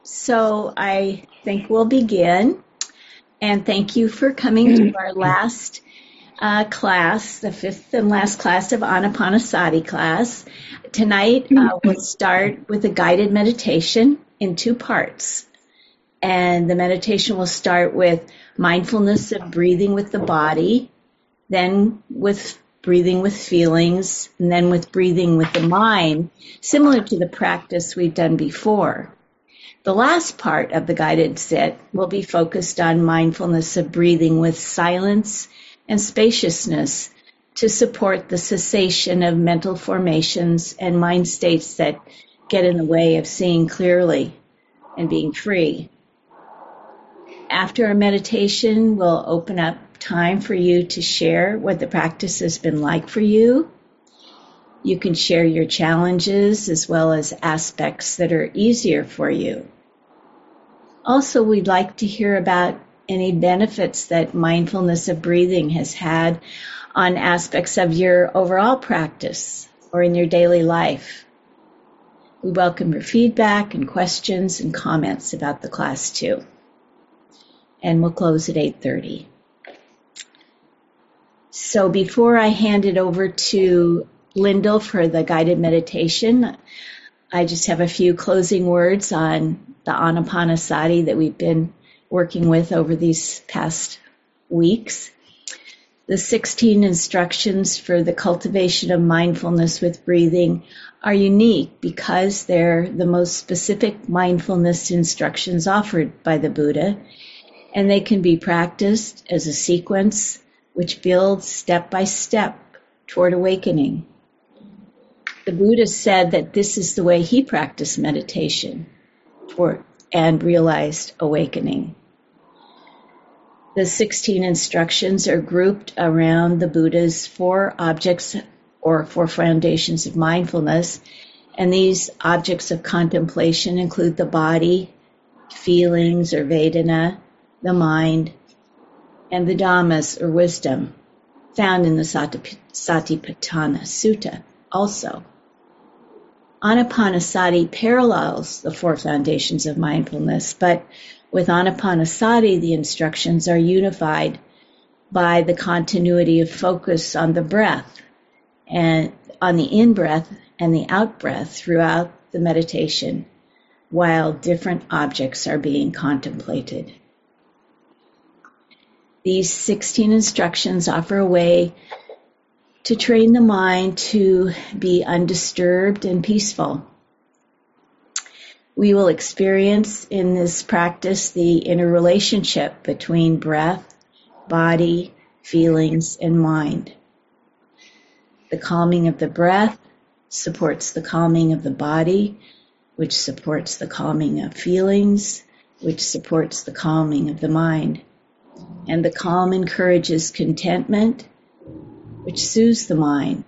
So I think we'll begin. And thank you for coming to our last class, the fifth and last class of Anapanasati class. Tonight, we'll start with a guided meditation in two parts. And the meditation will start with mindfulness of breathing with the body, then with breathing with feelings, and then with breathing with the mind, similar to the practice we've done before. The last part of the guided sit will be focused on mindfulness of breathing with silence and spaciousness to support the cessation of mental formations and mind states that get in the way of seeing clearly and being free. After our meditation, we'll open up time for you to share what the practice has been like for you. You can share your challenges as well as aspects that are easier for you. Also, we'd like to hear about any benefits that mindfulness of breathing has had on aspects of your overall practice or in your daily life. We welcome your feedback and questions and comments about the class too. And we'll close at 8:30. So before I hand it over to Lyndall for the guided meditation, I just have a few closing words on the Anapanasati that we've been working with over these past weeks. The 16 instructions for the cultivation of mindfulness with breathing are unique because they're the most specific mindfulness instructions offered by the Buddha, and they can be practiced as a sequence which builds step by step toward awakening. The Buddha said that this is the way he practiced meditation and realized awakening. The 16 instructions are grouped around the Buddha's 4 objects or 4 foundations of mindfulness, and these objects of contemplation include the body, feelings or Vedana, the mind, and the Dhammas or wisdom, found in the Satipatthana Sutta also. Anapanasati parallels the 4 foundations of mindfulness, but with Anapanasati, the instructions are unified by the continuity of focus on the breath and on the in-breath and the out-breath throughout the meditation, while different objects are being contemplated. These 16 instructions offer a way to train the mind to be undisturbed and peaceful. We will experience in this practice the interrelationship between breath, body, feelings, and mind. The calming of the breath supports the calming of the body, which supports the calming of feelings, which supports the calming of the mind. And the calm encourages contentment, which soothes the mind.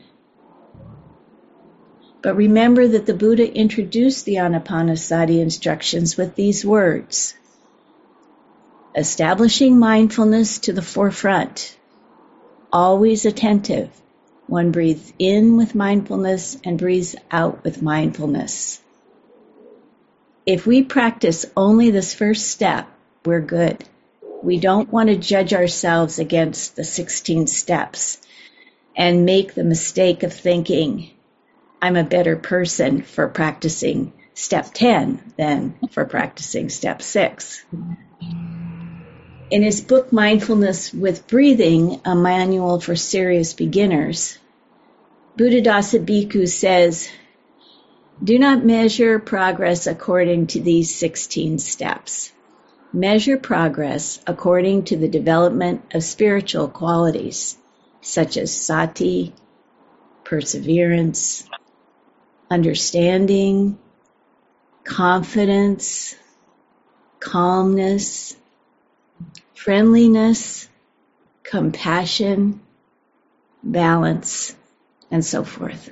But remember that the Buddha introduced the Anapanasati instructions with these words: establishing mindfulness to the forefront, always attentive. One breathes in with mindfulness and breathes out with mindfulness. If we practice only this first step, we're good. We don't want to judge ourselves against the 16 steps and make the mistake of thinking, I'm a better person for practicing step 10 than for practicing step 6. In his book, Mindfulness with Breathing, a manual for serious beginners, Buddhadasa Bhikkhu says, do not measure progress according to these 16 steps. Measure progress according to the development of spiritual qualities, such as sati, perseverance, understanding, confidence, calmness, friendliness, compassion, balance, and so forth.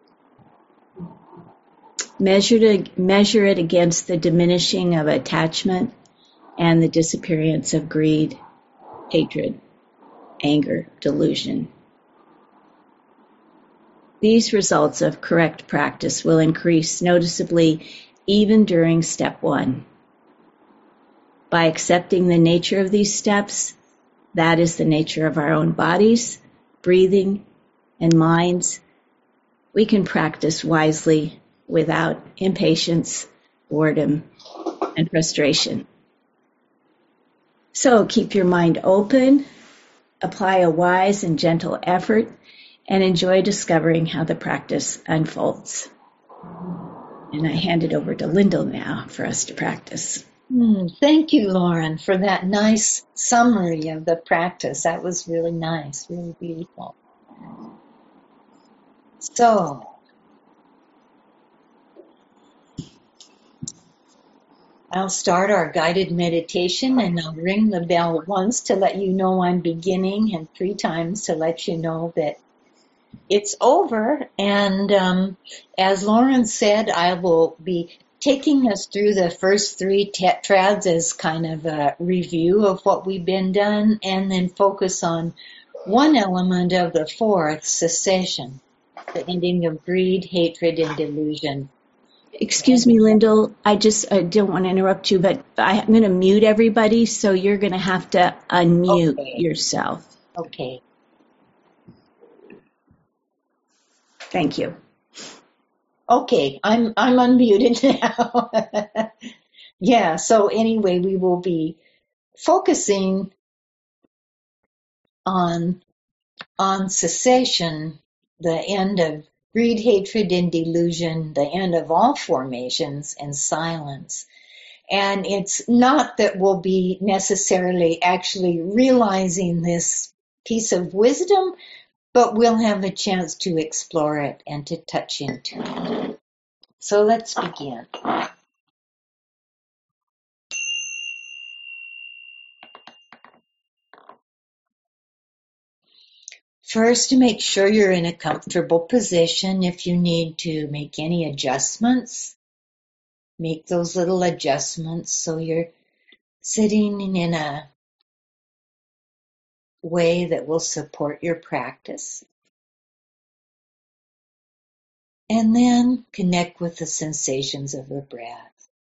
Measure it against the diminishing of attachment and the disappearance of greed, hatred, anger, delusion. These results of correct practice will increase noticeably even during step 1. By accepting the nature of these steps, that is the nature of our own bodies, breathing, and minds, we can practice wisely without impatience, boredom, and frustration. So keep your mind open, apply a wise and gentle effort, and enjoy discovering how the practice unfolds. And I hand it over to Lyndall now for us to practice. Thank you, Lauren, for that nice summary of the practice. That was really nice, really beautiful. So, I'll start our guided meditation, and I'll ring the bell once to let you know I'm beginning, and 3 times to let you know that it's over. And as Lauren said, I will be taking us through the first 3 tetrads as kind of a review of what we've been done, and then focus on one element of the 4th, cessation, the ending of greed, hatred, and delusion. Excuse me, Lyndall, I don't want to interrupt you, but I'm going to mute everybody, so you're going to have to unmute yourself. Okay. Thank you. Okay, I'm unmuted now. Yeah, so anyway, we will be focusing on cessation, the end of greed, hatred, and delusion, the end of all formations, and silence. And it's not that we'll be necessarily actually realizing this piece of wisdom, but we'll have a chance to explore it and to touch into it. So let's begin. First, make sure you're in a comfortable position. If you need to make any adjustments, make those little adjustments so you're sitting in a way that will support your practice. And then connect with the sensations of the breath.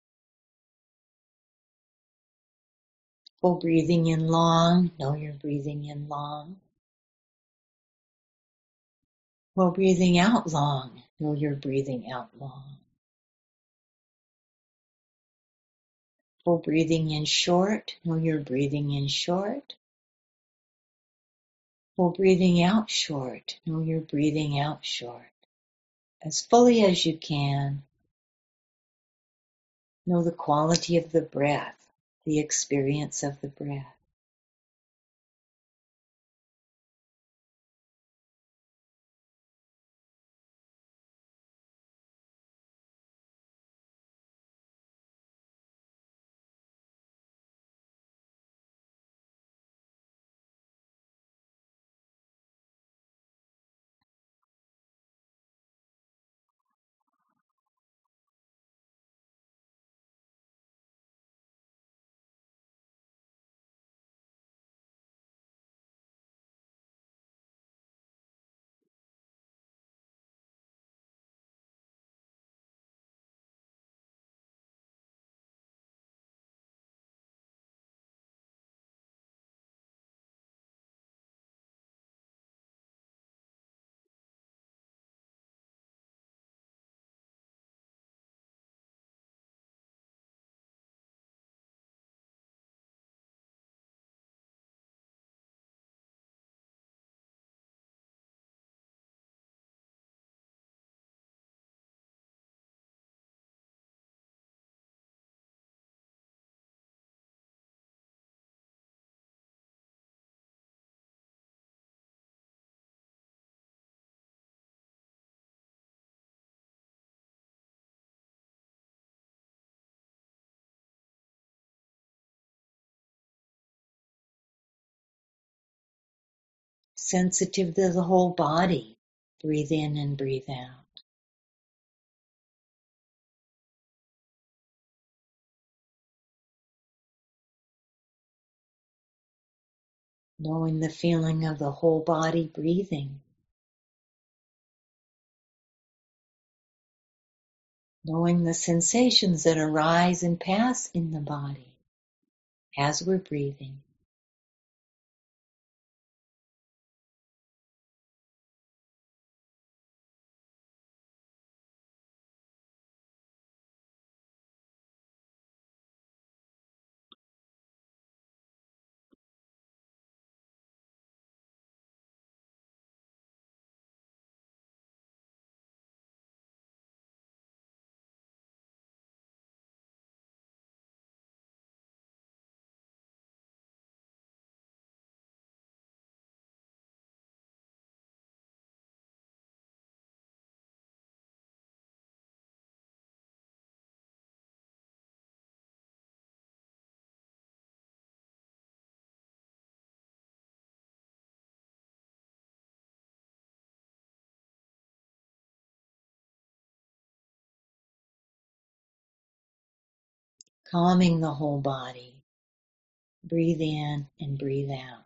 While breathing in long, know you're breathing in long. While breathing out long, know you're breathing out long. While breathing in short, know you're breathing in short. While breathing out short, know you're breathing out short. As fully as you can, know the quality of the breath, the experience of the breath. Sensitive to the whole body, breathe in and breathe out. Knowing the feeling of the whole body breathing. Knowing the sensations that arise and pass in the body. as we're breathing. Calming the whole body. Breathe in and breathe out.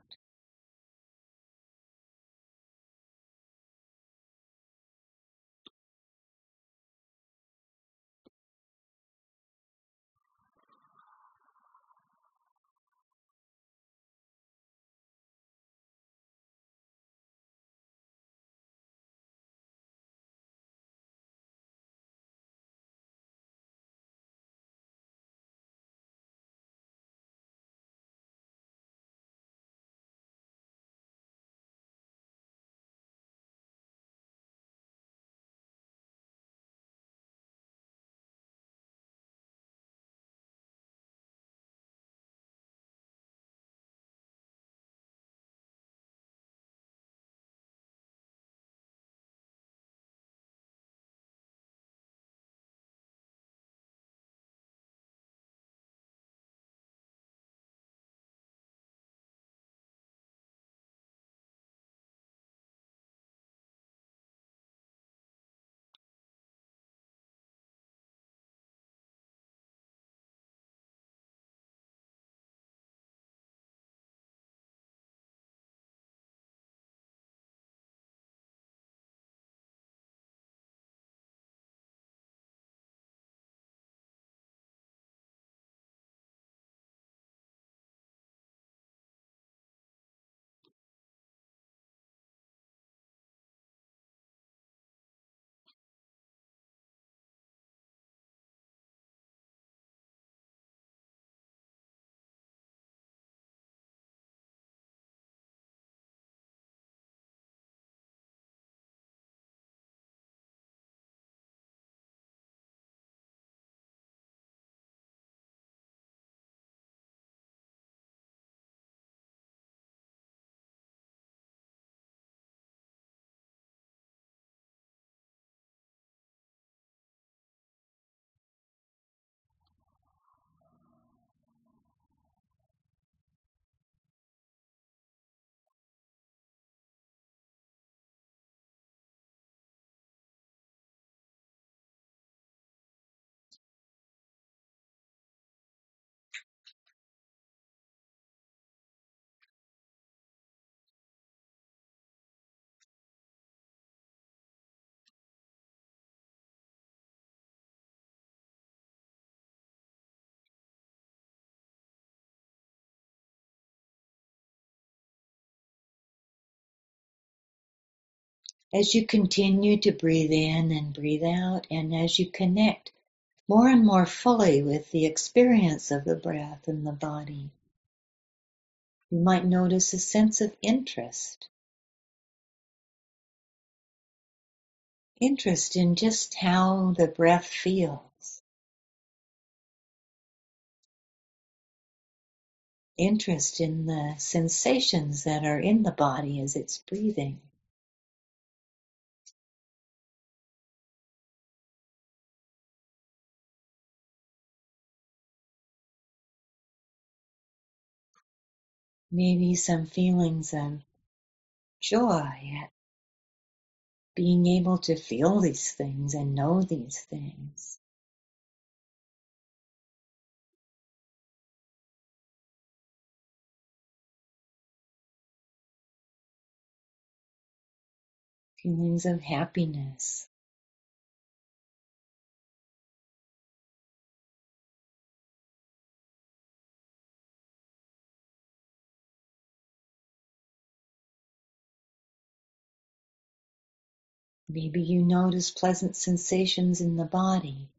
As you continue to breathe in and breathe out, and as you connect more and more fully with the experience of the breath in the body, you might notice a sense of interest in just how the breath feels, interest in the sensations that are in the body as it's breathing. Maybe some feelings of joy at being able to feel these things and know these things. Feelings of happiness. Maybe you notice pleasant sensations in the body.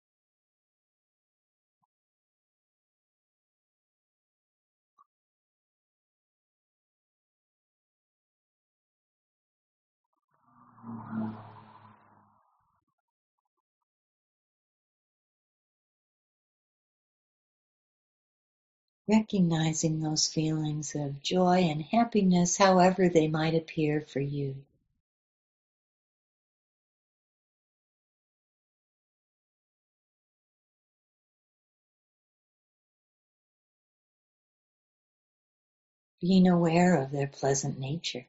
Recognizing those feelings of joy and happiness, however they might appear for you. Being aware of their pleasant nature.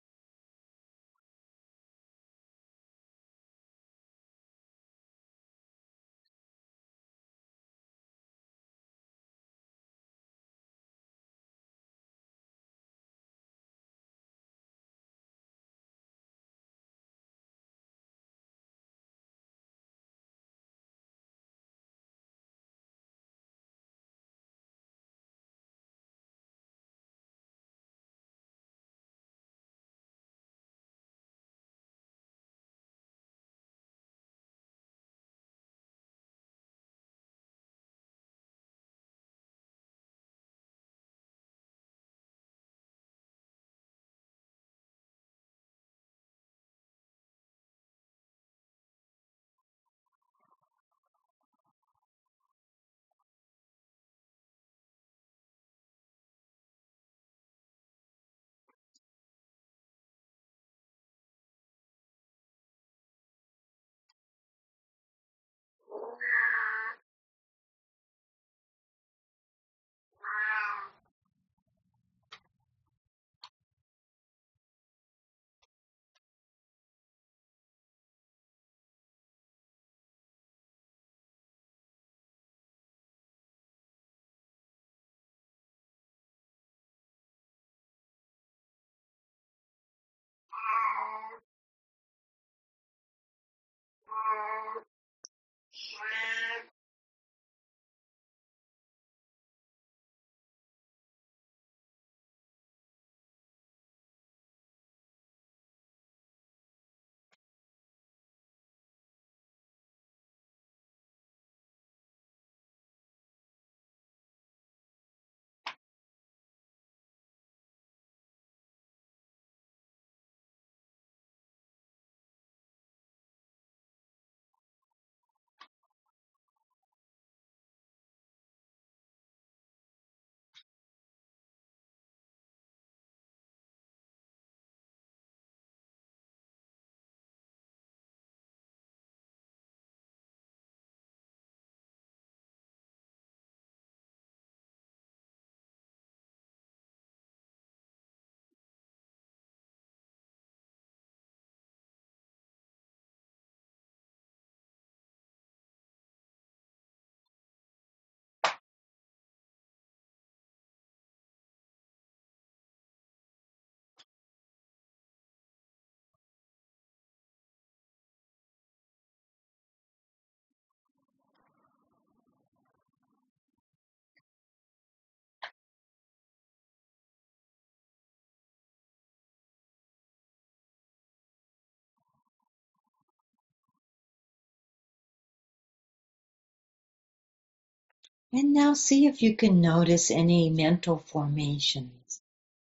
And now see if you can notice any mental formations,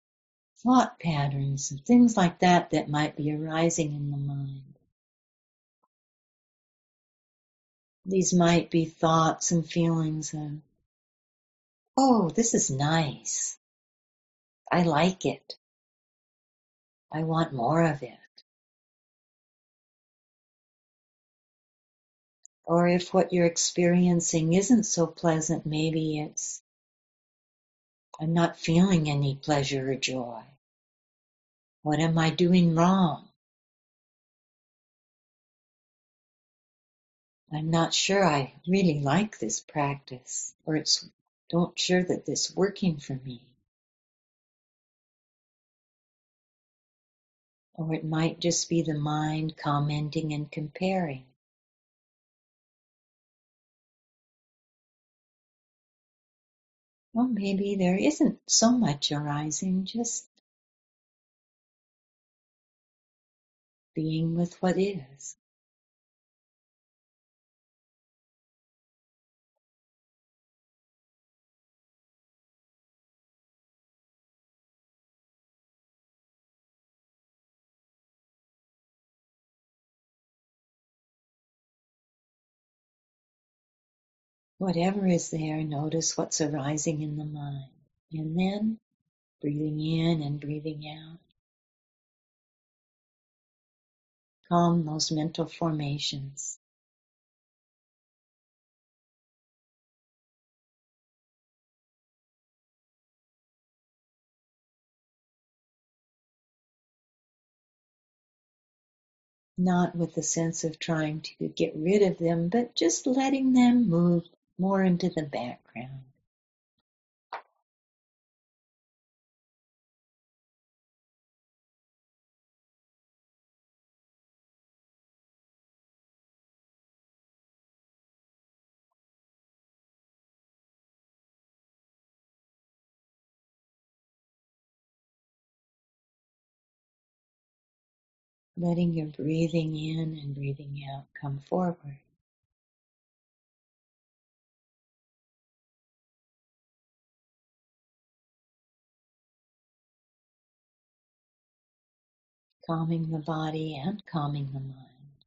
thought patterns, and things like that that might be arising in the mind. These might be thoughts and feelings of, oh, this is nice. I like it. I want more of it. Or if what you're experiencing isn't so pleasant, maybe it's, I'm not feeling any pleasure or joy. What am I doing wrong? I'm not sure I really like this practice, or it's don't sure that this working for me. Or it might just be the mind commenting and comparing. Well, maybe there isn't so much arising, just being with what is. Whatever is there, notice what's arising in the mind. And then breathing in and breathing out. Calm those mental formations. Not with the sense of trying to get rid of them, but just letting them move more into the background. Letting your breathing in and breathing out come forward. Calming the body and calming the mind.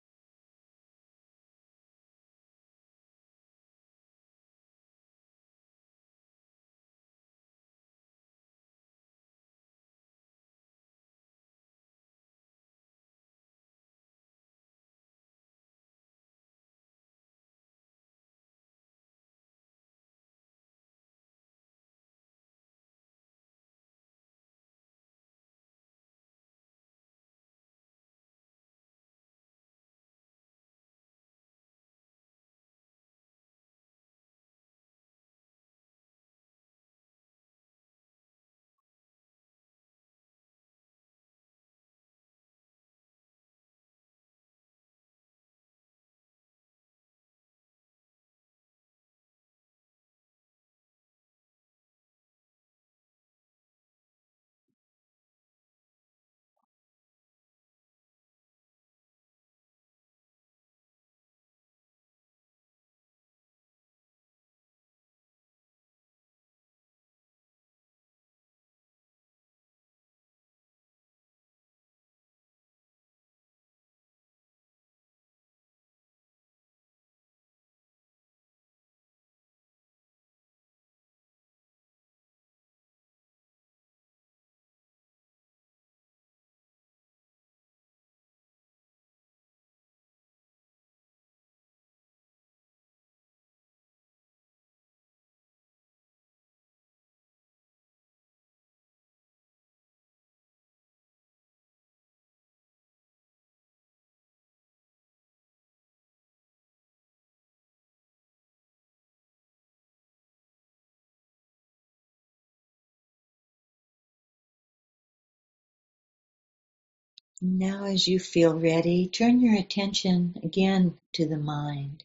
Now, as you feel ready, turn your attention again to the mind.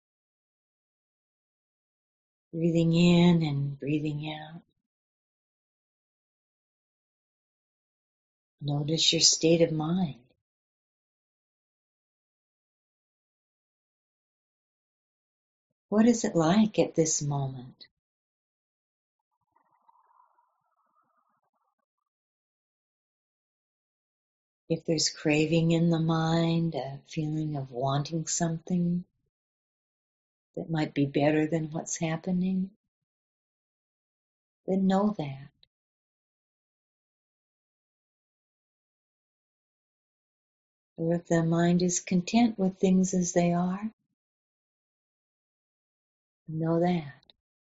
Breathing in and breathing out. Notice your state of mind. What is it like at this moment? If there's craving in the mind, a feeling of wanting something that might be better than what's happening, then know that. Or if the mind is content with things as they are, know that.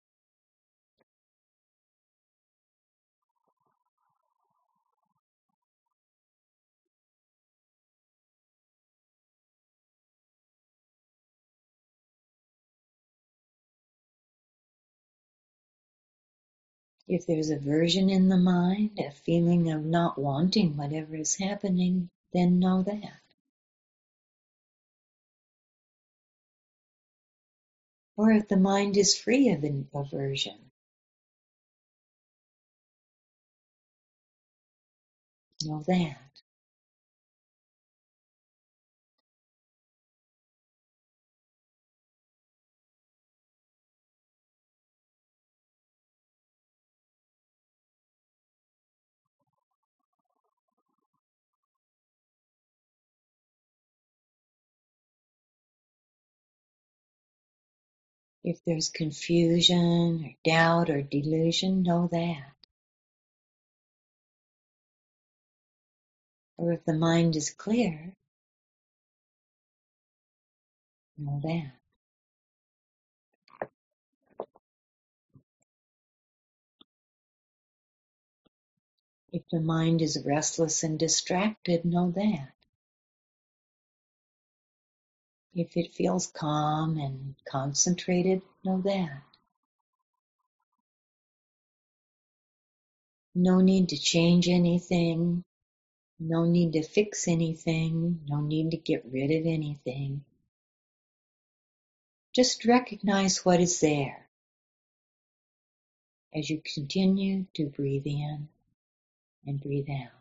If there's aversion in the mind, a feeling of not wanting whatever is happening, then know that. Or if the mind is free of aversion, know that. If there's confusion or doubt or delusion, know that. Or if the mind is clear, know that. If the mind is restless and distracted, know that. If it feels calm and concentrated, know that. No need to change anything. No need to fix anything. No need to get rid of anything. Just recognize what is there as you continue to breathe in and breathe out.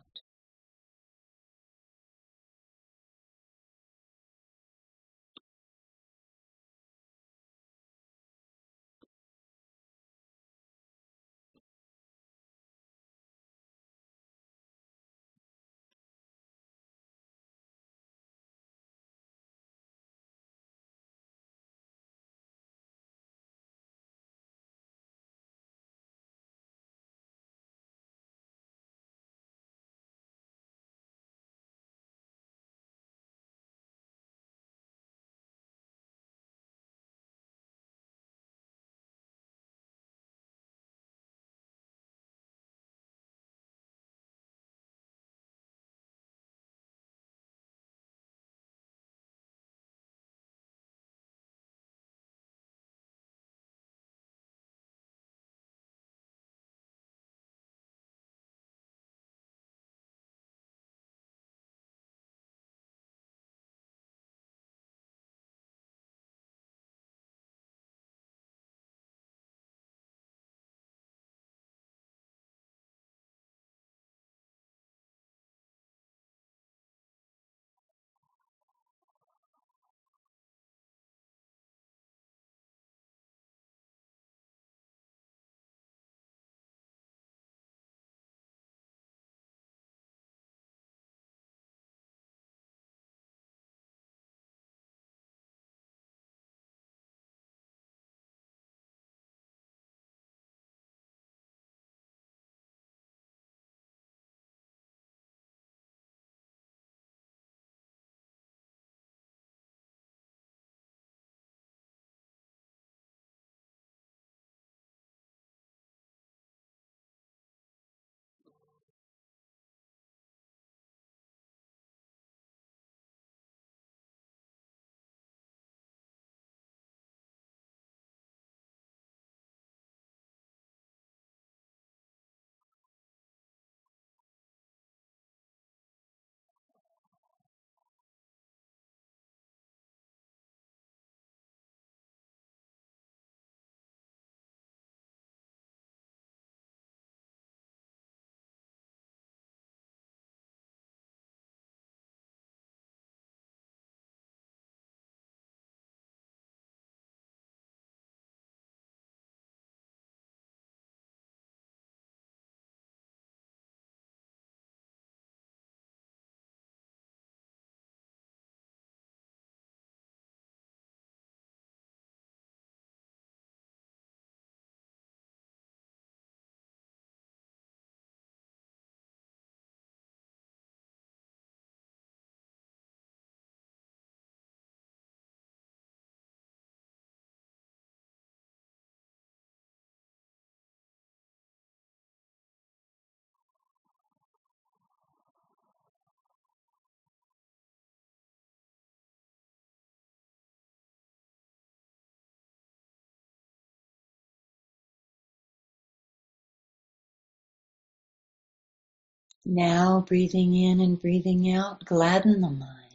Now, breathing in and breathing out, gladden the mind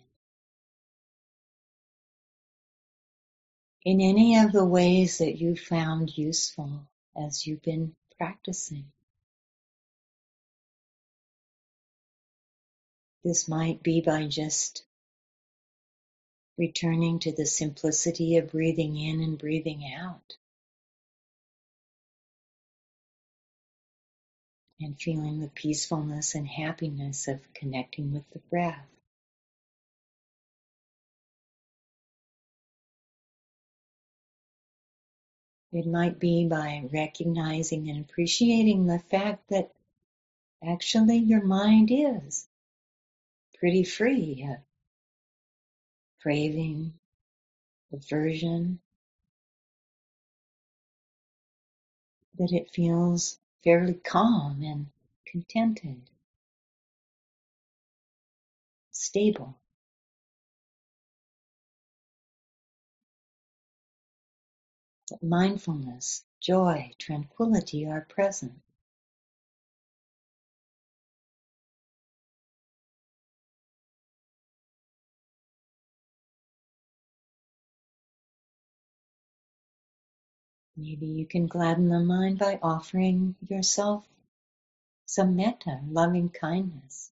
in any of the ways that you found useful as you've been practicing. This might be by just returning to the simplicity of breathing in and breathing out and feeling the peacefulness and happiness of connecting with the breath. It might be by recognizing and appreciating the fact that actually your mind is pretty free of craving, aversion, that it feels fairly calm and contented, stable. That mindfulness, joy, tranquility are present. Maybe you can gladden the mind by offering yourself some metta, loving kindness.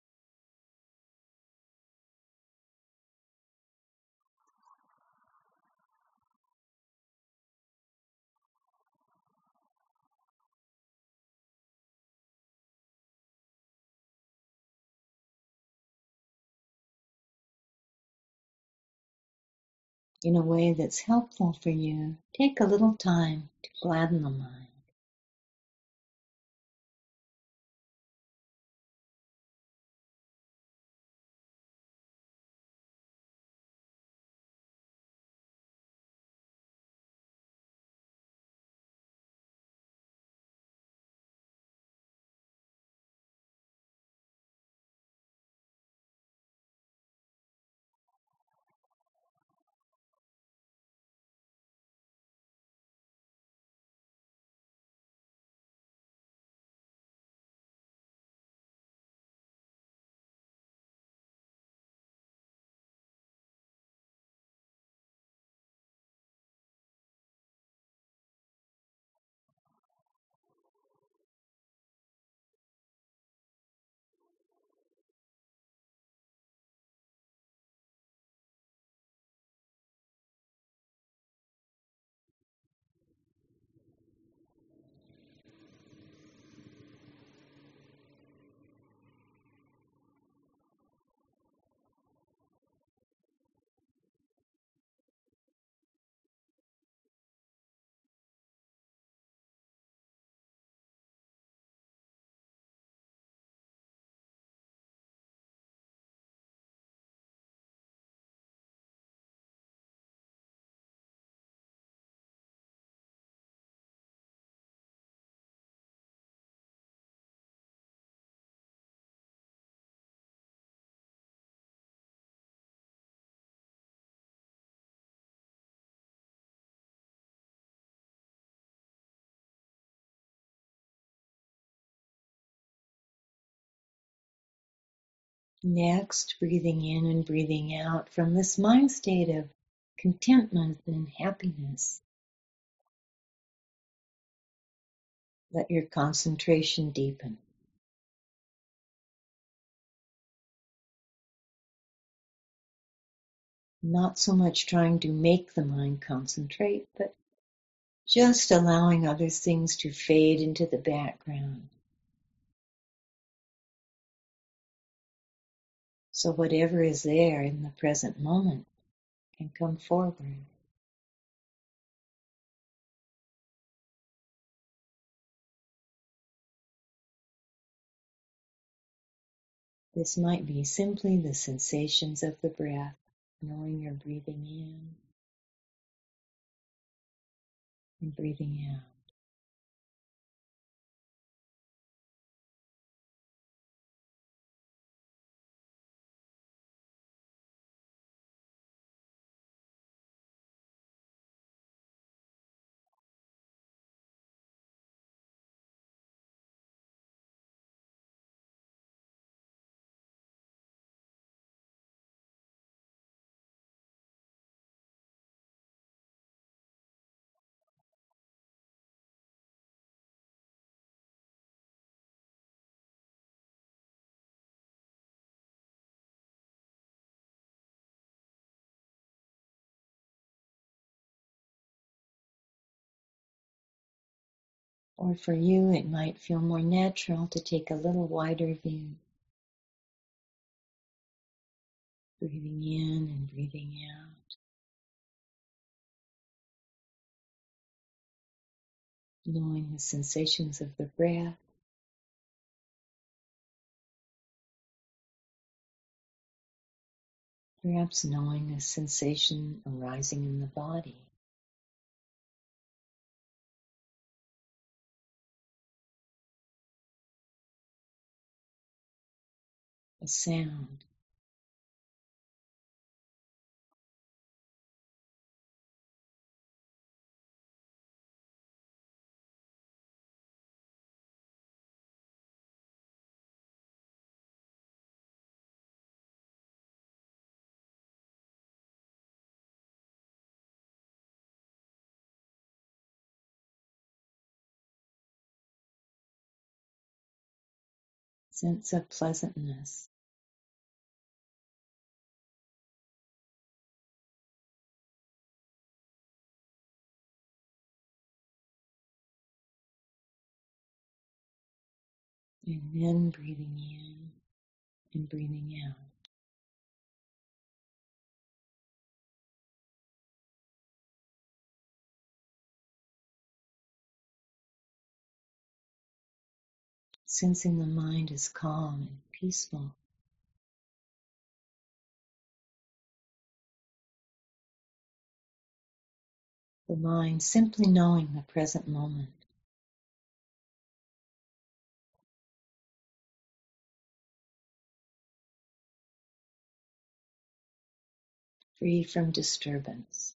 In a way that's helpful for you. Take a little time to gladden the mind. Next, breathing in and breathing out from this mind state of contentment and happiness. Let your concentration deepen. Not so much trying to make the mind concentrate, but just allowing other things to fade into the background. So whatever is there in the present moment can come forward. This might be simply the sensations of the breath, knowing you're breathing in and breathing out. Or for you, it might feel more natural to take a little wider view, breathing in and breathing out. knowing the sensations of the breath, perhaps knowing a sensation arising in the body, a sound. Sense of pleasantness. And then breathing in and breathing out. Sensing the mind is calm and peaceful. The mind simply knowing the present moment. Free from disturbance.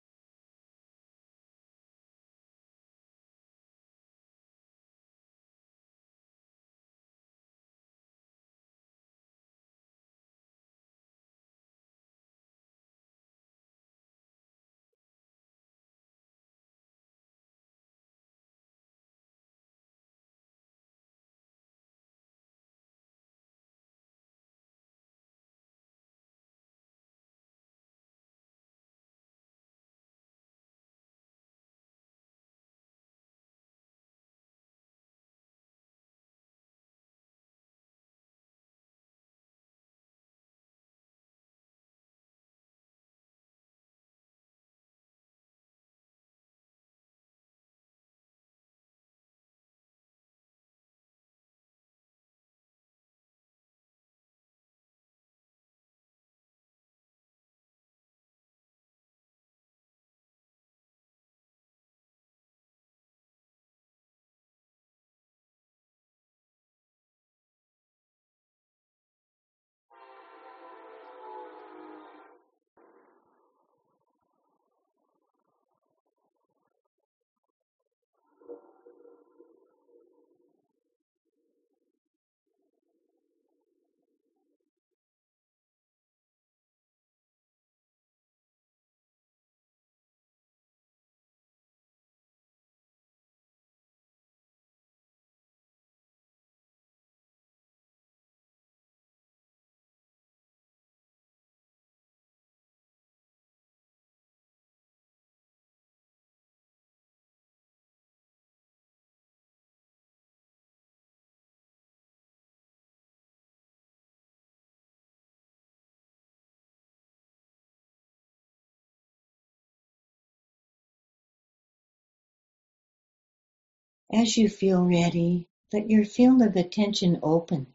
As you feel ready, let your field of attention open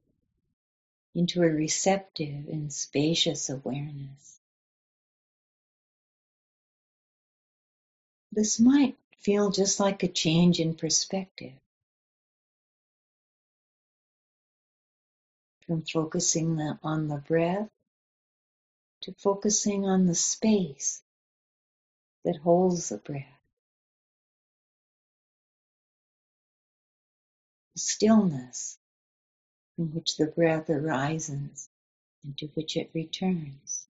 into a receptive and spacious awareness. This might feel just like a change in perspective, from focusing on the breath to focusing on the space that holds the breath, the stillness from which the breath arises and to which it returns.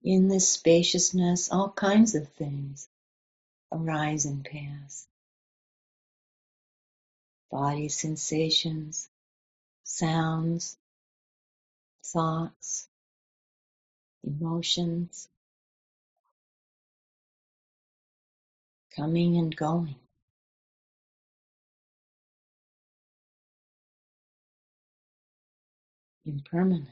In this spaciousness, all kinds of things arise and pass. Body sensations, sounds, thoughts, emotions, coming and going, impermanent.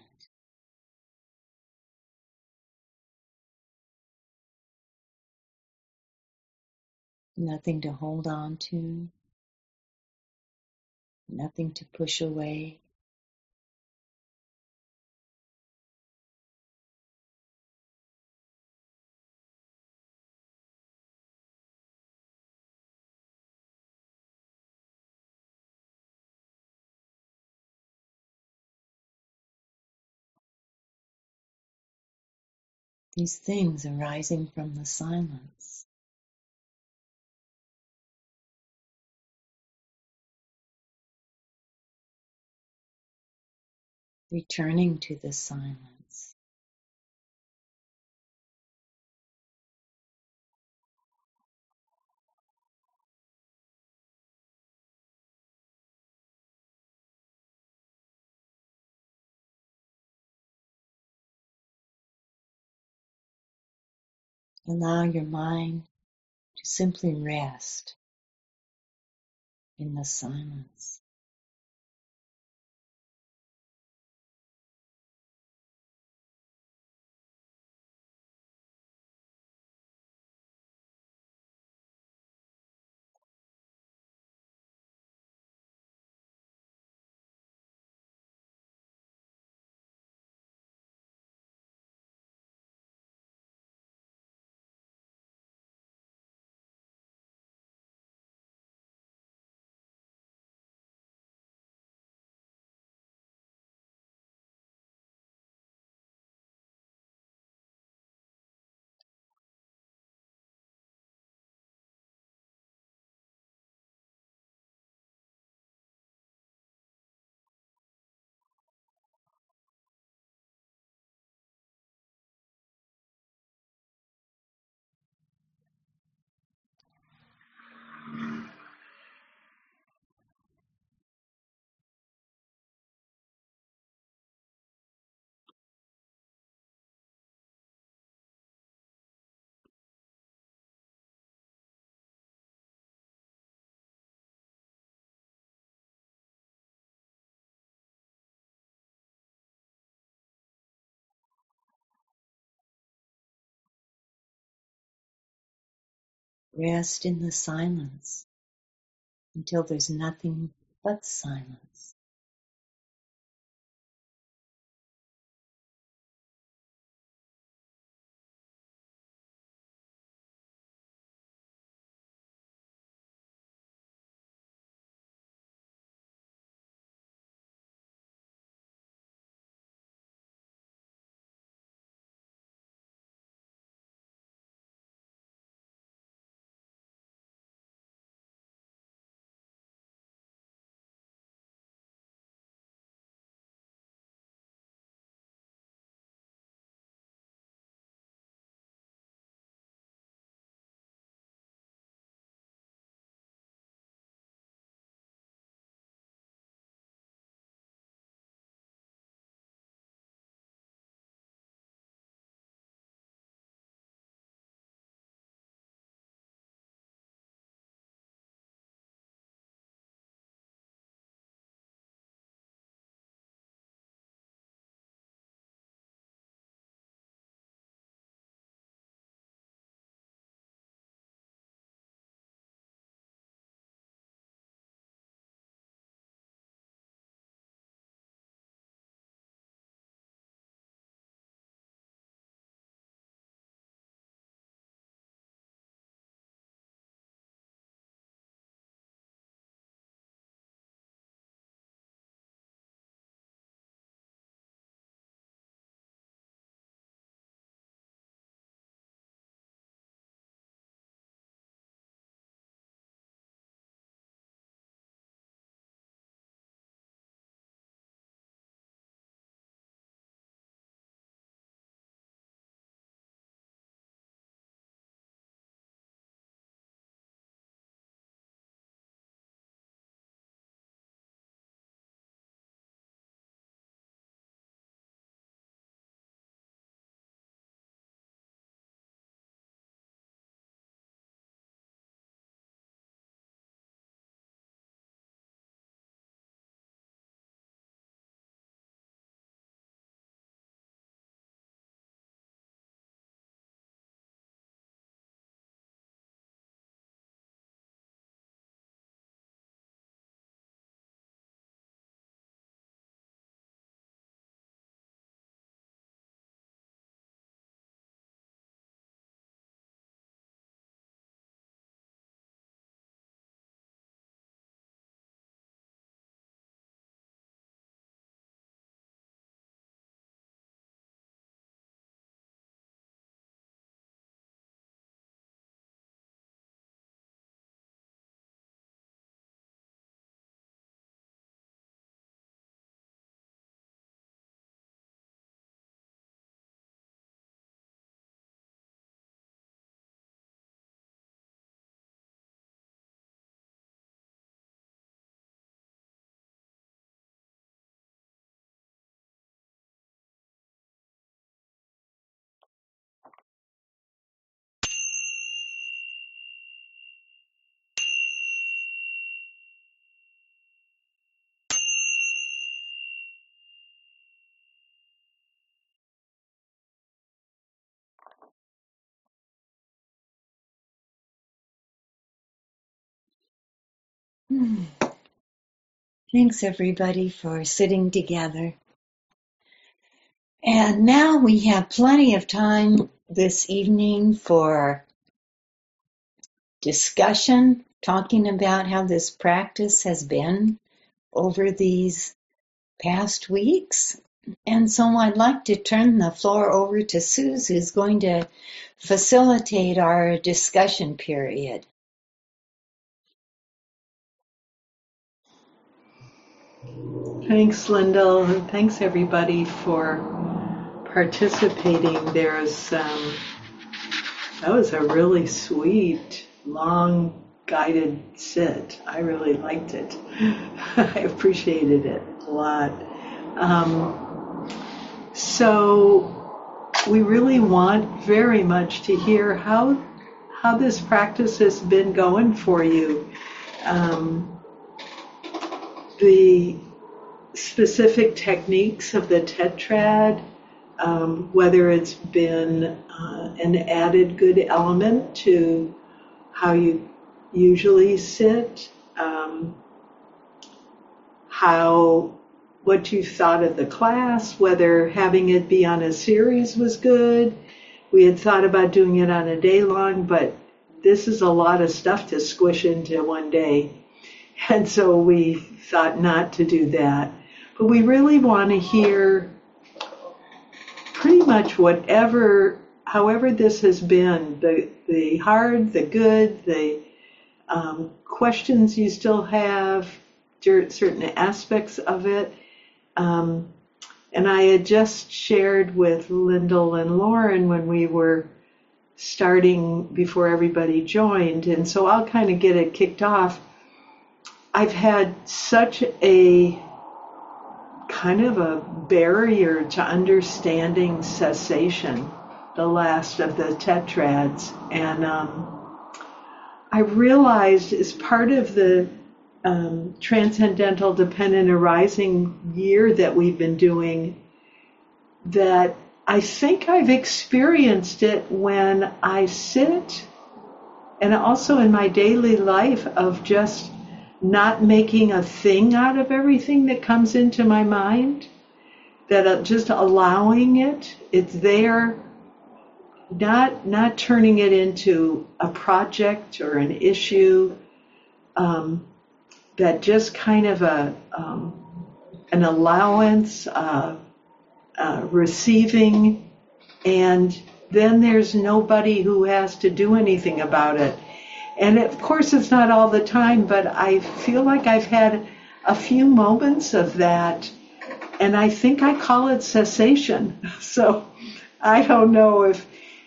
Nothing to hold on to, nothing to push away. These things arising from the silence, returning to the silence, allow your mind to simply rest in the silence. Rest in the silence until there's nothing but silence. Thanks, everybody, for sitting together. And now we have plenty of time this evening for discussion, talking about how this practice has been over these past weeks. And so I'd like to turn the floor over to Suze, who's going to facilitate our discussion period. Thanks, Lyndall, and thanks everybody for participating. That was a really sweet, long, guided sit. I really liked it. I appreciated it a lot. So we really want very much to hear how this practice has been going for you. The specific techniques of the tetrad, whether it's been an added good element to how you usually sit, what you thought of the class, whether having it be on a series was good. We had thought about doing it on a day long, but this is a lot of stuff to squish into one day. And so we thought not to do that. But we really want to hear pretty much however this has been, the hard, the good, the questions you still have, certain aspects of it. And I had just shared with Lyndall and Lauren when we were starting before everybody joined, and so I'll kind of get it kicked off. I've had such a kind of a barrier to understanding cessation, the last of the tetrads, and I realized as part of the Transcendental Dependent Arising year that we've been doing, that I think I've experienced it when I sit, and also in my daily life, of just not making a thing out of everything that comes into my mind, that just allowing it's there, not turning it into a project or an issue, that just kind of an allowance, receiving, and then there's nobody who has to do anything about it. And of course it's not all the time, but I feel like I've had a few moments of that, and I think I call it cessation. So I don't know if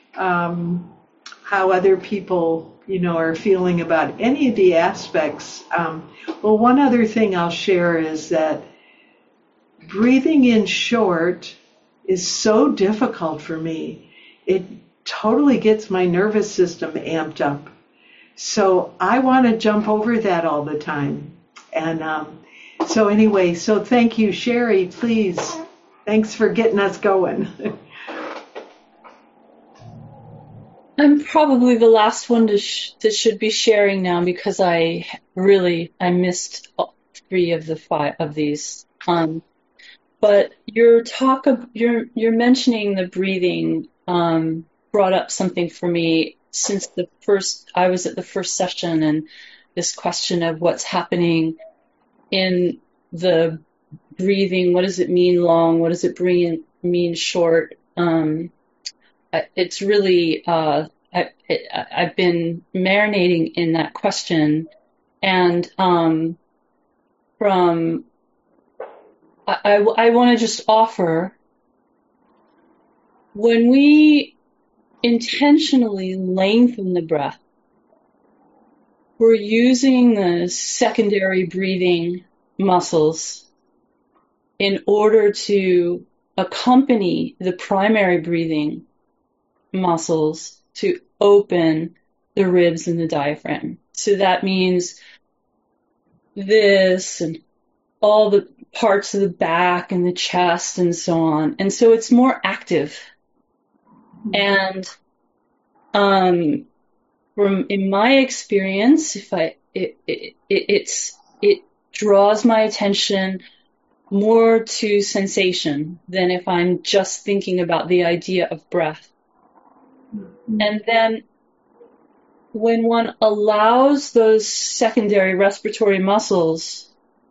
how other people are feeling about any of the aspects. Well, one other thing I'll share is that breathing in short is so difficult for me. It totally gets my nervous system amped up. So I want to jump over that all the time. And so anyway, so thank you, Sherry, please. Thanks for getting us going. I'm probably the last one that should be sharing now, because I missed all 3 of the 5 of these. But your mentioning the breathing brought up something for me since I was at the first session, and this question of what's happening in the breathing. What does it mean long? What does it mean short? It's really, I've been marinating in that question, and I want to just offer, when we intentionally lengthen the breath, we're using the secondary breathing muscles in order to accompany the primary breathing muscles to open the ribs and the diaphragm. So that means this and all the parts of the back and the chest and so on. And so it's more active. And in my experience, it's it draws my attention more to sensation than if I'm just thinking about the idea of breath. And then when one allows those secondary respiratory muscles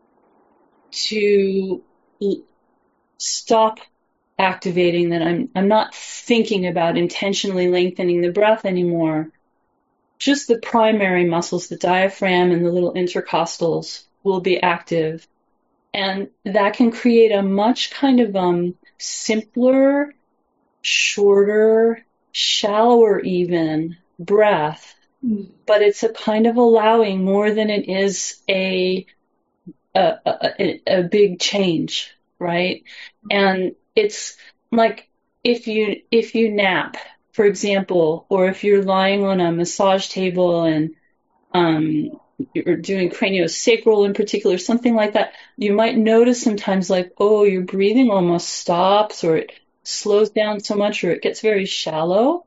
to stop activating, that I'm not thinking about intentionally lengthening the breath anymore, just the primary muscles, the diaphragm and the little intercostals, will be active. And that can create a much kind of simpler, shorter, shallower even breath. But it's a kind of allowing more than it is a big change, right? And it's like if you nap, for example, or if you're lying on a massage table and you're doing craniosacral in particular, something like that, you might notice sometimes like, oh, your breathing almost stops, or it slows down so much, or it gets very shallow.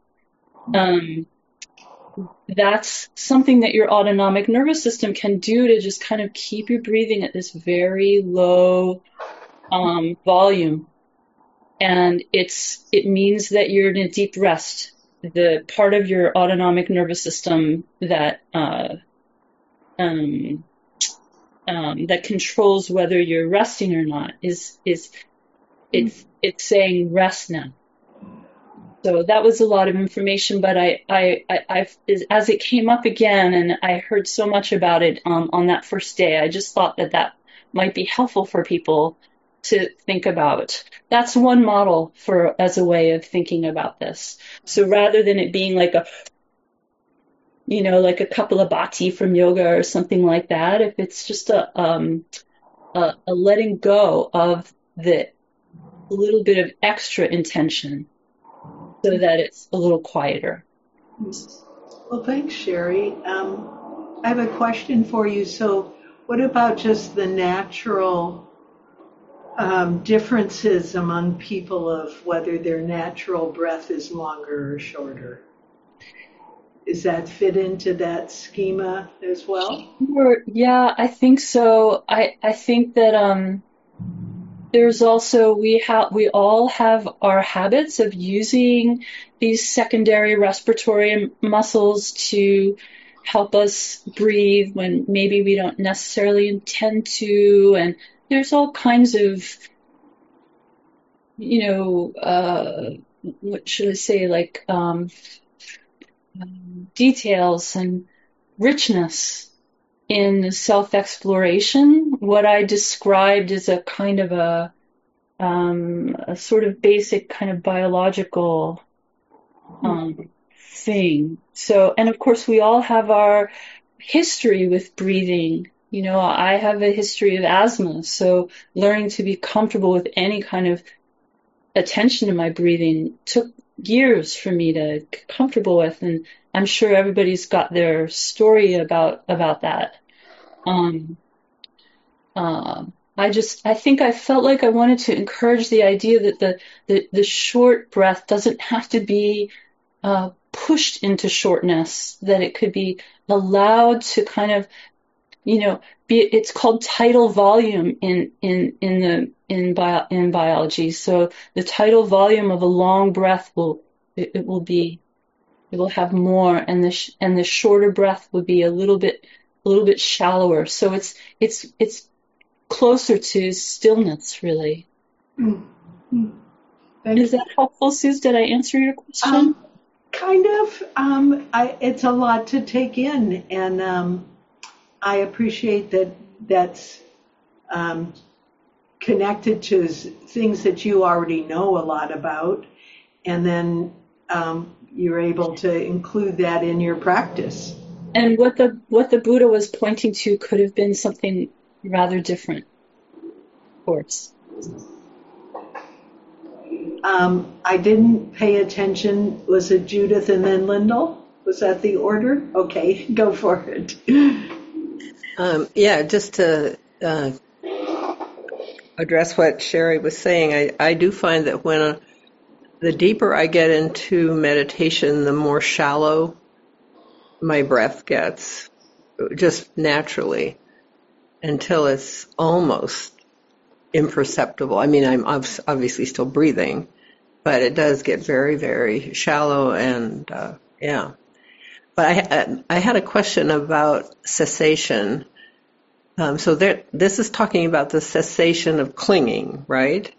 That's something that your autonomic nervous system can do to just kind of keep your breathing at this very low volume. And it means that you're in a deep rest. The part of your autonomic nervous system that that controls whether you're resting or not is it's saying rest now. So that was a lot of information, but I as it came up again, and I heard so much about it on that first day, I just thought that might be helpful for people to think about. That's one model as a way of thinking about this. So rather than it being like like a Kapalabhati from yoga or something like that, if it's just a letting go of the little bit of extra intention, so that it's a little quieter. Well, thanks, Sherry. I have a question for you. So what about just the natural differences among people of whether their natural breath is longer or shorter? Does that fit into that schema as well? Sure. Yeah, I think so. I think that there's also we all have our habits of using these secondary respiratory muscles to help us breathe when maybe we don't necessarily intend to, and there's all kinds of what should I say, like details and richness in self-exploration. What I described is a kind of a sort of basic kind of biological thing. So, and of course, we all have our history with breathing. I have a history of asthma, so learning to be comfortable with any kind of attention to my breathing took years for me to get comfortable with, and I'm sure everybody's got their story about that. I think I felt like I wanted to encourage the idea that the short breath doesn't have to be pushed into shortness, that it could be allowed to kind of, it's called tidal volume in biology. So the tidal volume of a long breath will have more, and the shorter breath would be a little bit shallower. So it's closer to stillness, really. Mm-hmm. Is that helpful, Suze? Did I answer your question? Kind of. It's a lot to take in, and I appreciate that that's connected to things that you already know a lot about, and then you're able to include that in your practice. And what the Buddha was pointing to could have been something rather different, of course. I didn't pay attention. Was it Judith and then Lyndall? Was that the order? Okay, go for it. Just to address what Sherry was saying, I do find that when the deeper I get into meditation, the more shallow my breath gets, just naturally. until it's almost imperceptible. I mean, I'm obviously still breathing, but it does get very, very shallow and, yeah. But I had a question about cessation. So this is talking about the cessation of clinging, right?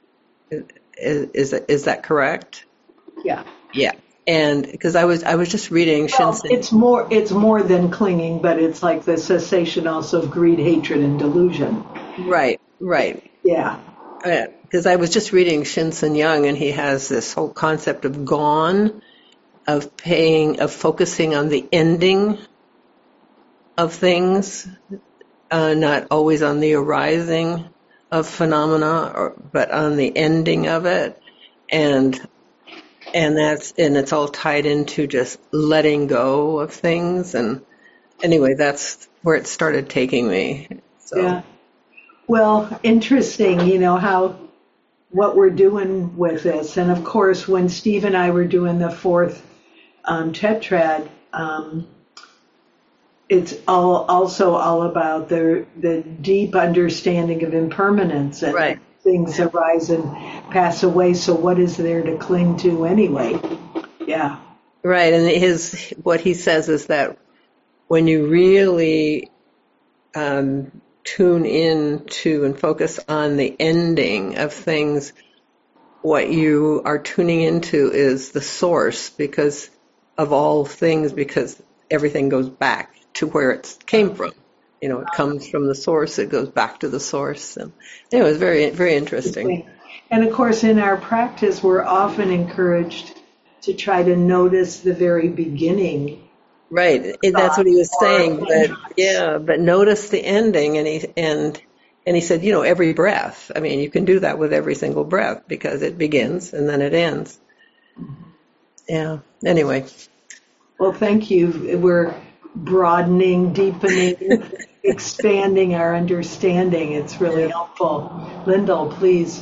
Is that correct? Yeah. Yeah. And because I was just reading Well, Shinsen. it's more than clinging, but it's like the cessation also of greed, hatred, and delusion. Right, right. Yeah. Because I was just reading Shinsen Young, and he has this whole concept of gone, of focusing on the ending of things, not always on the arising of phenomena, but on the ending of it, and it's all tied into just letting go of things. And anyway, that's where it started taking me. So. Yeah. Well, interesting, how what we're doing with this. And of course, when Steve and I were doing the fourth tetrad, it's also all about the deep understanding of impermanence and Right. things arise and pass away. So what is there to cling to anyway? Yeah. Right, and what he says is that when you really tune in to and focus on the ending of things, what you are tuning into is the source because of all things, because everything goes back to where it came from. It comes from the source, it goes back to the source. And it was very, very interesting. And of course, in our practice, we're often encouraged to try to notice the very beginning. Right, that's what he was saying. But notice the ending, and he said, every breath. I mean, you can do that with every single breath because it begins and then it ends. Yeah. Anyway. Well, thank you. We're broadening, deepening, expanding our understanding. It's really helpful. Lyndall, please.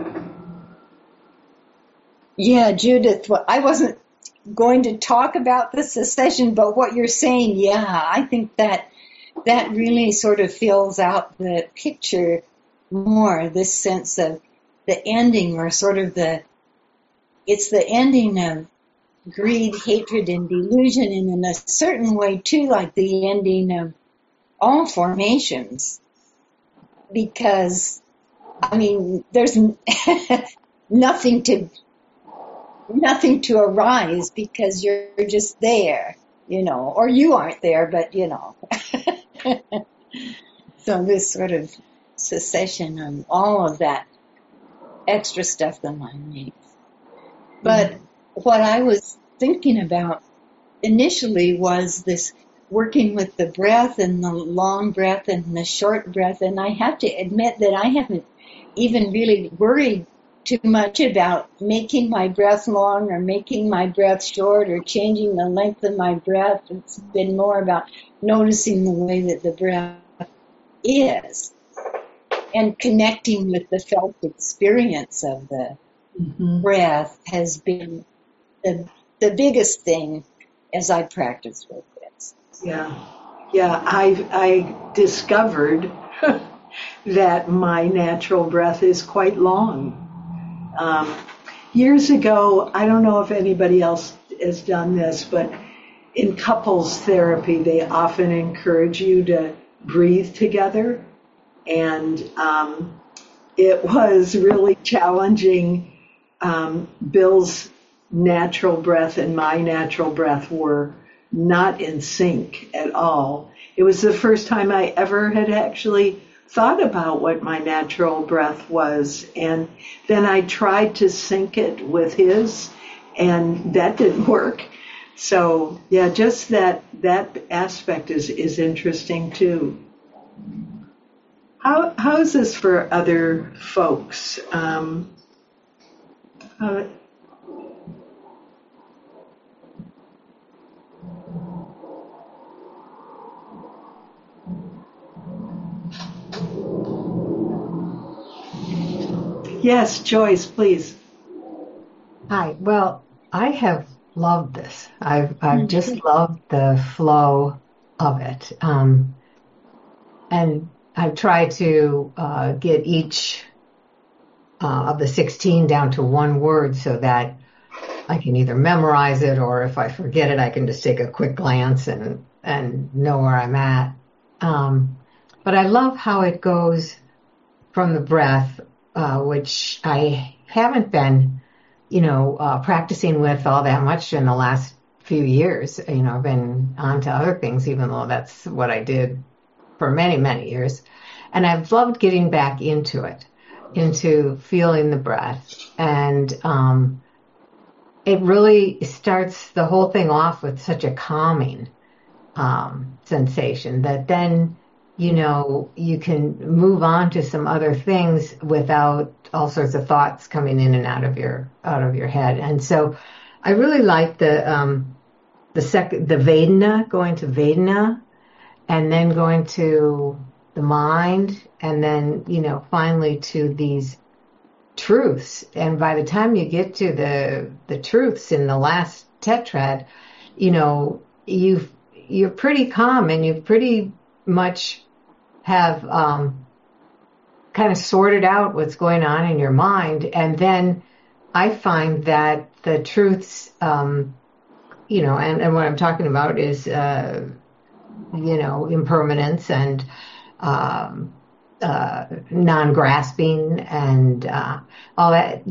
Yeah, Judith, I wasn't going to talk about the cessation, but what you're saying, yeah, I think that really sort of fills out the picture more, this sense of the ending, or sort of it's the ending of greed, hatred, and delusion, and in a certain way, too, like the ending of all formations. Because, I mean, there's nothing to arise because you're just there, or you aren't there, but So this sort of cessation of all of that extra stuff the mind makes. But what I was thinking about initially was this working with the breath and the long breath and the short breath. And I have to admit that I haven't even really worried too much about making my breath long or making my breath short or changing the length of my breath. It's been more about noticing the way that the breath is and connecting with the felt experience of the breath has been the biggest thing as I practice with this. Yeah. I discovered that my natural breath is quite long. Years ago, I don't know if anybody else has done this, but in couples therapy, they often encourage you to breathe together. And it was really challenging. Bill's natural breath and my natural breath were not in sync at all. It was the first time I ever had actually thought about what my natural breath was. And then I tried to sync it with his, and that didn't work. So, yeah, just that aspect is interesting too. How is this for other folks? Yes, Joyce, please. Hi. Well, I have loved this. I've just loved the flow of it. And I've tried to get each of the 16 down to one word so that I can either memorize it, or if I forget it, I can just take a quick glance and know where I'm at. But I love how it goes from the breath, which I haven't been, practicing with all that much in the last few years. I've been on to other things, even though that's what I did for many, many years. And I've loved getting back into it, into feeling the breath. And it really starts the whole thing off with such a calming sensation that then, you can move on to some other things without all sorts of thoughts coming in and out of your head. And so I really like the Vedana, going to Vedana, and then going to the mind, and then, finally to these truths. And by the time you get to the truths in the last tetrad, you're pretty calm, and you pretty much have kind of sorted out what's going on in your mind. And then I find that the truths, and what I'm talking about is, impermanence and non-grasping and all that.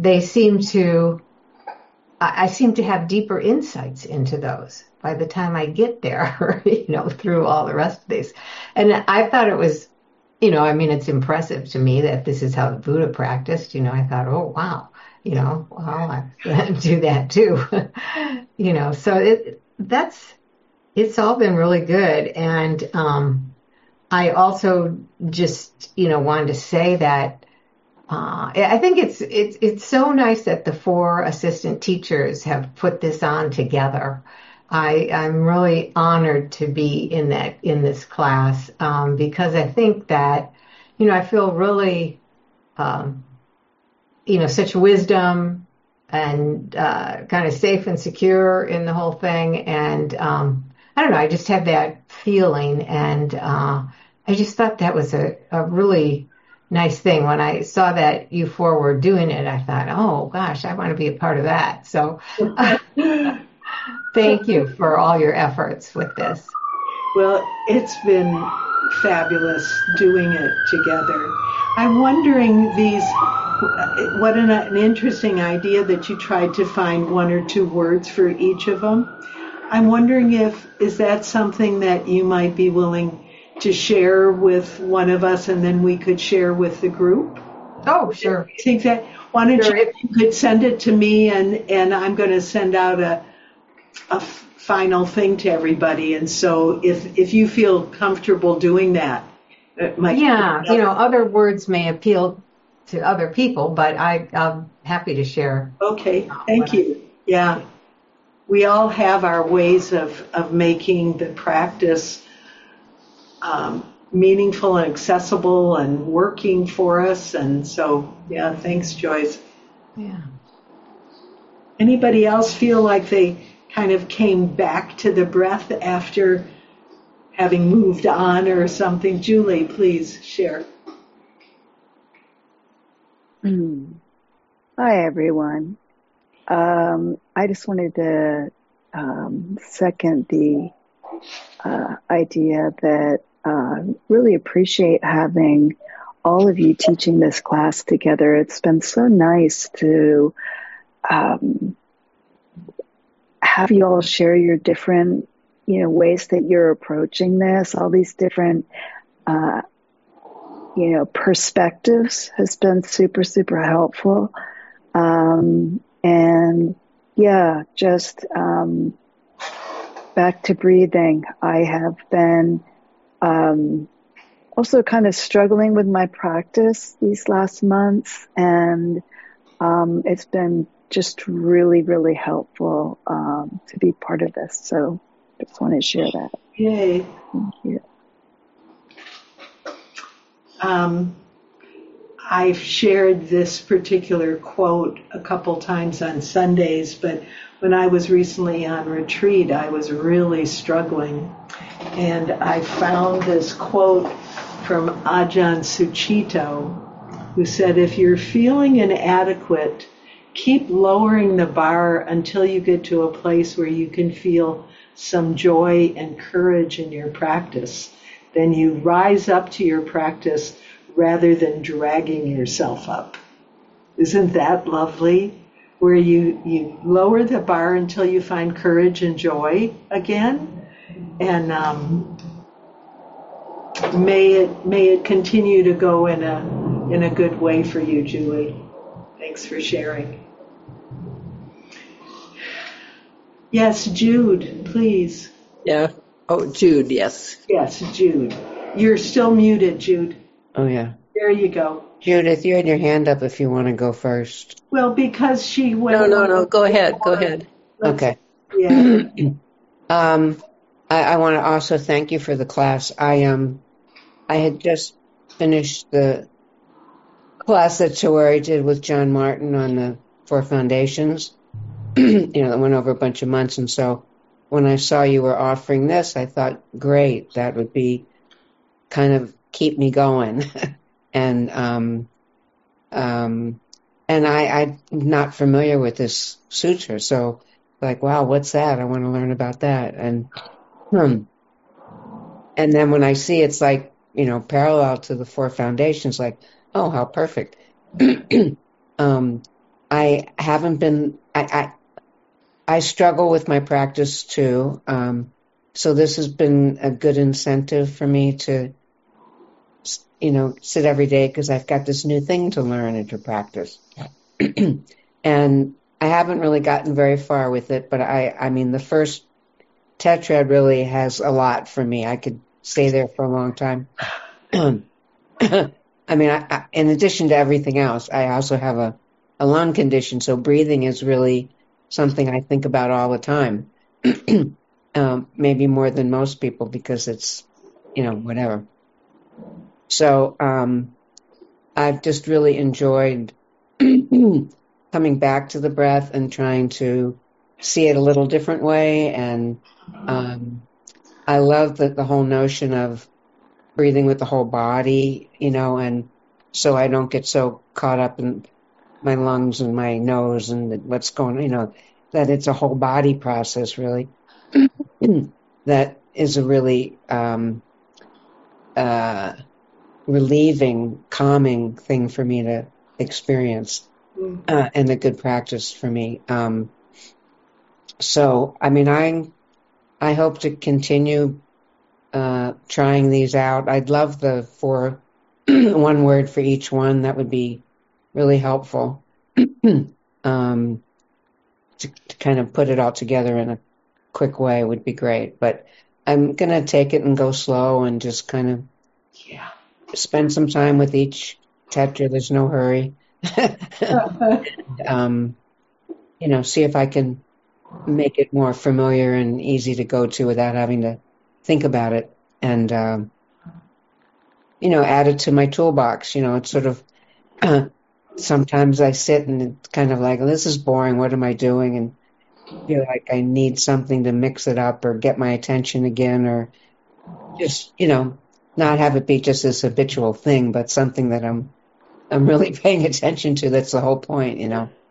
I seem to have deeper insights into those by the time I get there, through all the rest of these. And I thought it was, it's impressive to me that this is how the Buddha practiced. I thought, oh, wow, well, I do that too. So it's all been really good. And I also just, wanted to say that I think it's so nice that the 4 assistant teachers have put this on together. I'm really honored to be in this class because I think that, I feel really, such wisdom and kind of safe and secure in the whole thing. And I don't know, I just had that feeling, and I just thought that was a really nice thing. When I saw that you 4 were doing it, I thought, oh gosh, I want to be a part of that. So thank you for all your efforts with this. Well, it's been fabulous doing it together. I'm wondering what an interesting idea that you tried to find 1 or 2 words for each of them. I'm wondering is that something that you might be willing to share with one of us, and then we could share with the group? Oh, sure. I think that, why don't you could send it to me, and I'm going to send out a final thing to everybody. And so if you feel comfortable doing that, it might. Yeah, other words may appeal to other people, but I'm happy to share. Okay, thank you. Yeah. We all have our ways of making the practice meaningful and accessible and working for us. And so, yeah, thanks, Joyce. Yeah. Anybody else feel like they kind of came back to the breath after having moved on or something? Julie, please share. Hi, everyone. I just wanted to second the idea that really appreciate having all of you teaching this class together. It's been so nice to have you all share your different, ways that you're approaching this. All these different, perspectives has been super, super helpful. And yeah, just back to breathing. I have been also kind of struggling with my practice these last months, and it's been just really, really helpful to be part of this. So just want to share that. Yay. Thank you. I've shared this particular quote a couple times on Sundays, but when I was recently on retreat, I was really struggling. And I found this quote from Ajahn Suchito, who said, if you're feeling inadequate, keep lowering the bar until you get to a place where you can feel some joy and courage in your practice. Then you rise up to your practice rather than dragging yourself up. Isn't that lovely? Where you lower the bar until you find courage and joy again. And may it continue to go in a good way for you, Julie. Thanks for sharing. Yes, Jude, please. Yeah. Oh, Jude, yes. Yes, Jude. You're still muted, Jude. Oh, yeah. There you go. Judith, you had your hand up if you want to go first. Well, because she went... No. Go ahead. Okay. Yeah. I want to also thank you for the class. I had just finished the class that Tawari did with John Martin on the 4 foundations. That went over a bunch of months. And so when I saw you were offering this, I thought, great, that would be kind of keep me going. And I'm not familiar with this sutra. So like, wow, what's that? I want to learn about that. And then when I see it's like, parallel to the 4 foundations, like, oh, how perfect. I haven't been, I struggle with my practice too. So this has been a good incentive for me to, sit every day because I've got this new thing to learn and to practice. And I haven't really gotten very far with it, but I mean, the first tetrad really has a lot for me. I could stay there for a long time. I mean, in addition to everything else, I also have a lung condition, so breathing is really something I think about all the time. Maybe more than most people because it's, whatever. So I've just really enjoyed coming back to the breath and trying to see it a little different way. And I love the whole notion of breathing with the whole body, and so I don't get so caught up in my lungs and my nose and what's going on, that it's a whole body process really. That is a really relieving, calming thing for me to experience, and a good practice for me. So, I mean, I hope to continue trying these out. I'd love the 4 one word for each one. That would be really helpful to kind of put it all together in a quick way would be great. But I'm going to take it and go slow and just kind of spend some time with each tetra. There's no hurry. See if I can make it more familiar and easy to go to without having to think about it, and add it to my toolbox. It's sort of sometimes I sit and it's kind of like, this is boring, what am I doing, and feel like I need something to mix it up or get my attention again, or just not have it be just this habitual thing, but something that I'm really paying attention to. That's the whole point,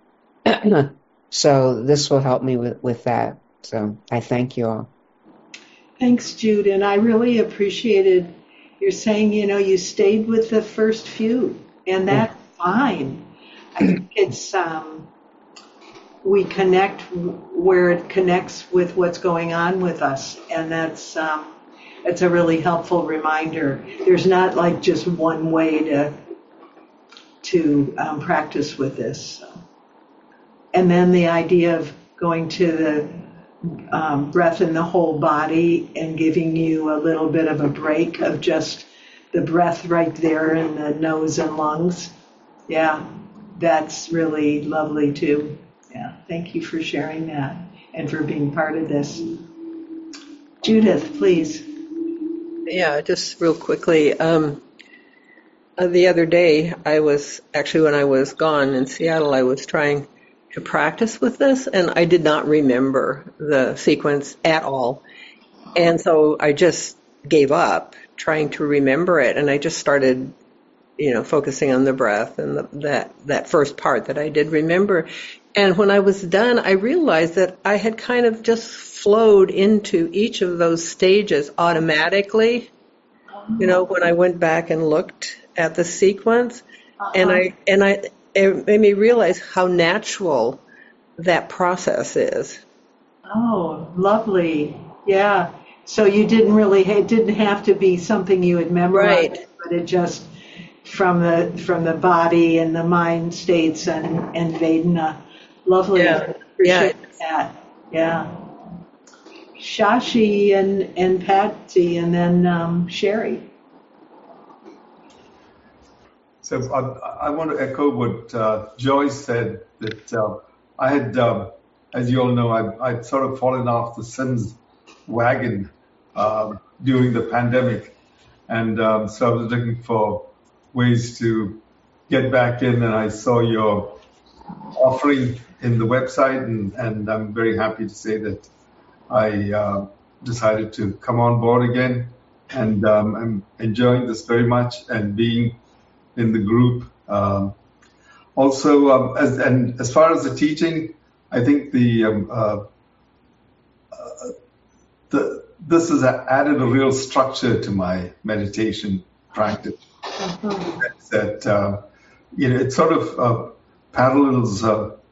So this will help me with that. So I thank you all. Thanks, Jude. And I really appreciated your saying, you stayed with the first few, and that's fine. I think it's, we connect where it connects with what's going on with us. And that's a really helpful reminder. There's not like just one way to practice with this. So. And then the idea of going to the breath in the whole body and giving you a little bit of a break of just the breath right there in the nose and lungs. Yeah, that's really lovely too. Yeah, thank you for sharing that and for being part of this. Judith, please. Yeah, just real quickly. The other day, when I was gone in Seattle, I was trying to practice with this, and I did not remember the sequence at all. And so I just gave up trying to remember it, and I just started, focusing on the breath and that first part that I did remember. And when I was done, I realized that I had kind of just flowed into each of those stages automatically. When I went back and looked at the sequence, and it made me realize how natural that process is. Oh, lovely. Yeah. So you it didn't have to be something you had memorized, Right. but it just from the body and the mind states and Vedana. Lovely. Yeah. Appreciate that. Yeah. Shashi and Patsy and then Sherry. So I want to echo what Joyce said, that I had, as you all know, I'd sort of fallen off the Sims wagon during the pandemic. And so I was looking for ways to get back in, and I saw your offering in the website, and I'm very happy to say that I decided to come on board again. And I'm enjoying this very much and being in the group. Also, as far as the teaching, I think this has added a real structure to my meditation practice. That it sort of parallels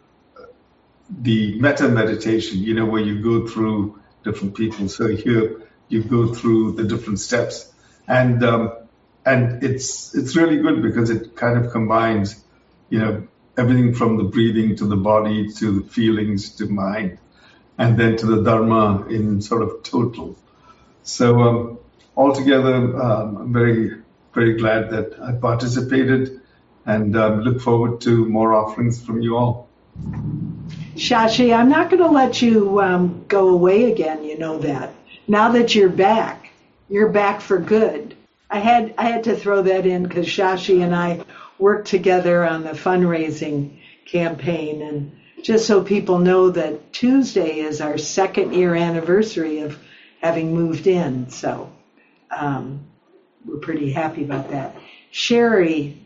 the metta meditation, where you go through different people. So here you go through the different steps, and it's really good because it kind of combines, everything from the breathing to the body to the feelings to mind, and then to the Dharma in sort of total. So altogether, I'm very, very glad that I participated, and look forward to more offerings from you all. Shashi, I'm not going to let you go away again. You know that. Now that you're back for good. I had to throw that in because Shashi and I worked together on the fundraising campaign, and just so people know that Tuesday is our 2nd year anniversary of having moved in. So we're pretty happy about that. Sherry.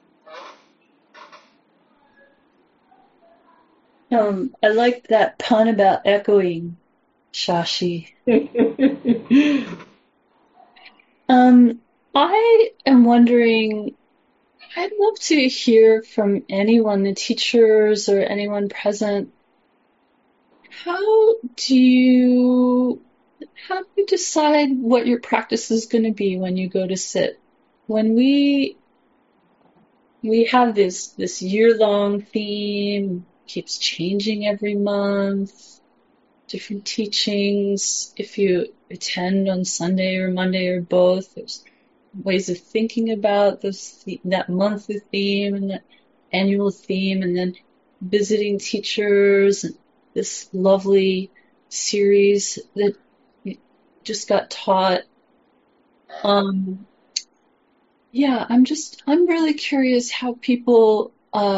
I like that pun about echoing, Shashi. I am wondering, I'd love to hear from anyone, the teachers or anyone present. How do you decide what your practice is going to be when you go to sit? When we have this year-long theme, keeps changing every month, different teachings. If you attend on Sunday or Monday or both, there's ways of thinking about that monthly theme and that annual theme, and then visiting teachers, and this lovely series that just got taught. I'm really curious how people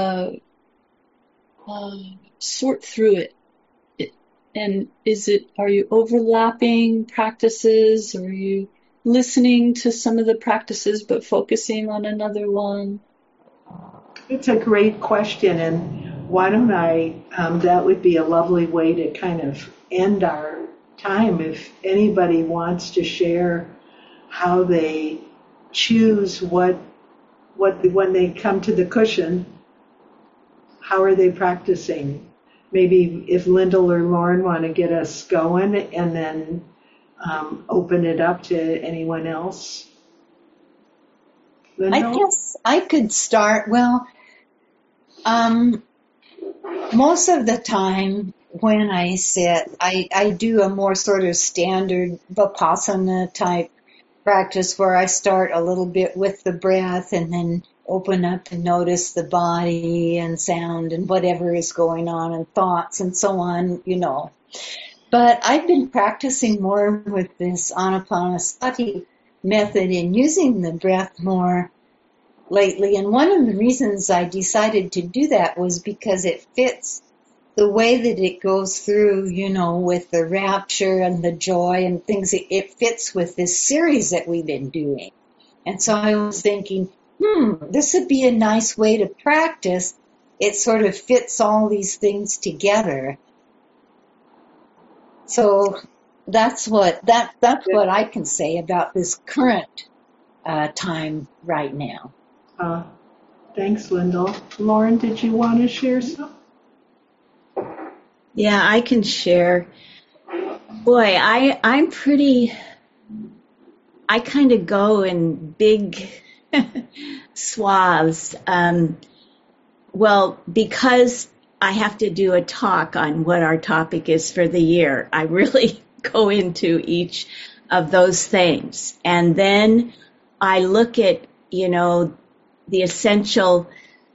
sort through it. And are you overlapping practices, or are you listening to some of the practices but focusing on another one? It's a great question, and why don't that would be a lovely way to kind of end our time. If anybody wants to share how they choose when they come to the cushion, how are they practicing? Maybe if Lyndall or Lauren want to get us going, and then open it up to anyone else. Lyndall? I guess I could start. Well, most of the time when I sit, I do a more sort of standard Vipassana type practice where I start a little bit with the breath and then open up and notice the body and sound and whatever is going on and thoughts and so on, But I've been practicing more with this Anapanasati method and using the breath more lately. And one of the reasons I decided to do that was because it fits the way that it goes through, with the rapture and the joy and things, it fits with this series that we've been doing. And so I was thinking, this would be a nice way to practice. It sort of fits all these things together. So that's what I can say about this current time right now. Thanks, Lyndall. Lauren, did you want to share something? Yeah, I can share. Boy, I kind of go in big swaths. Well, because I have to do a talk on what our topic is for the year, I really go into each of those things. And then I look at, the essential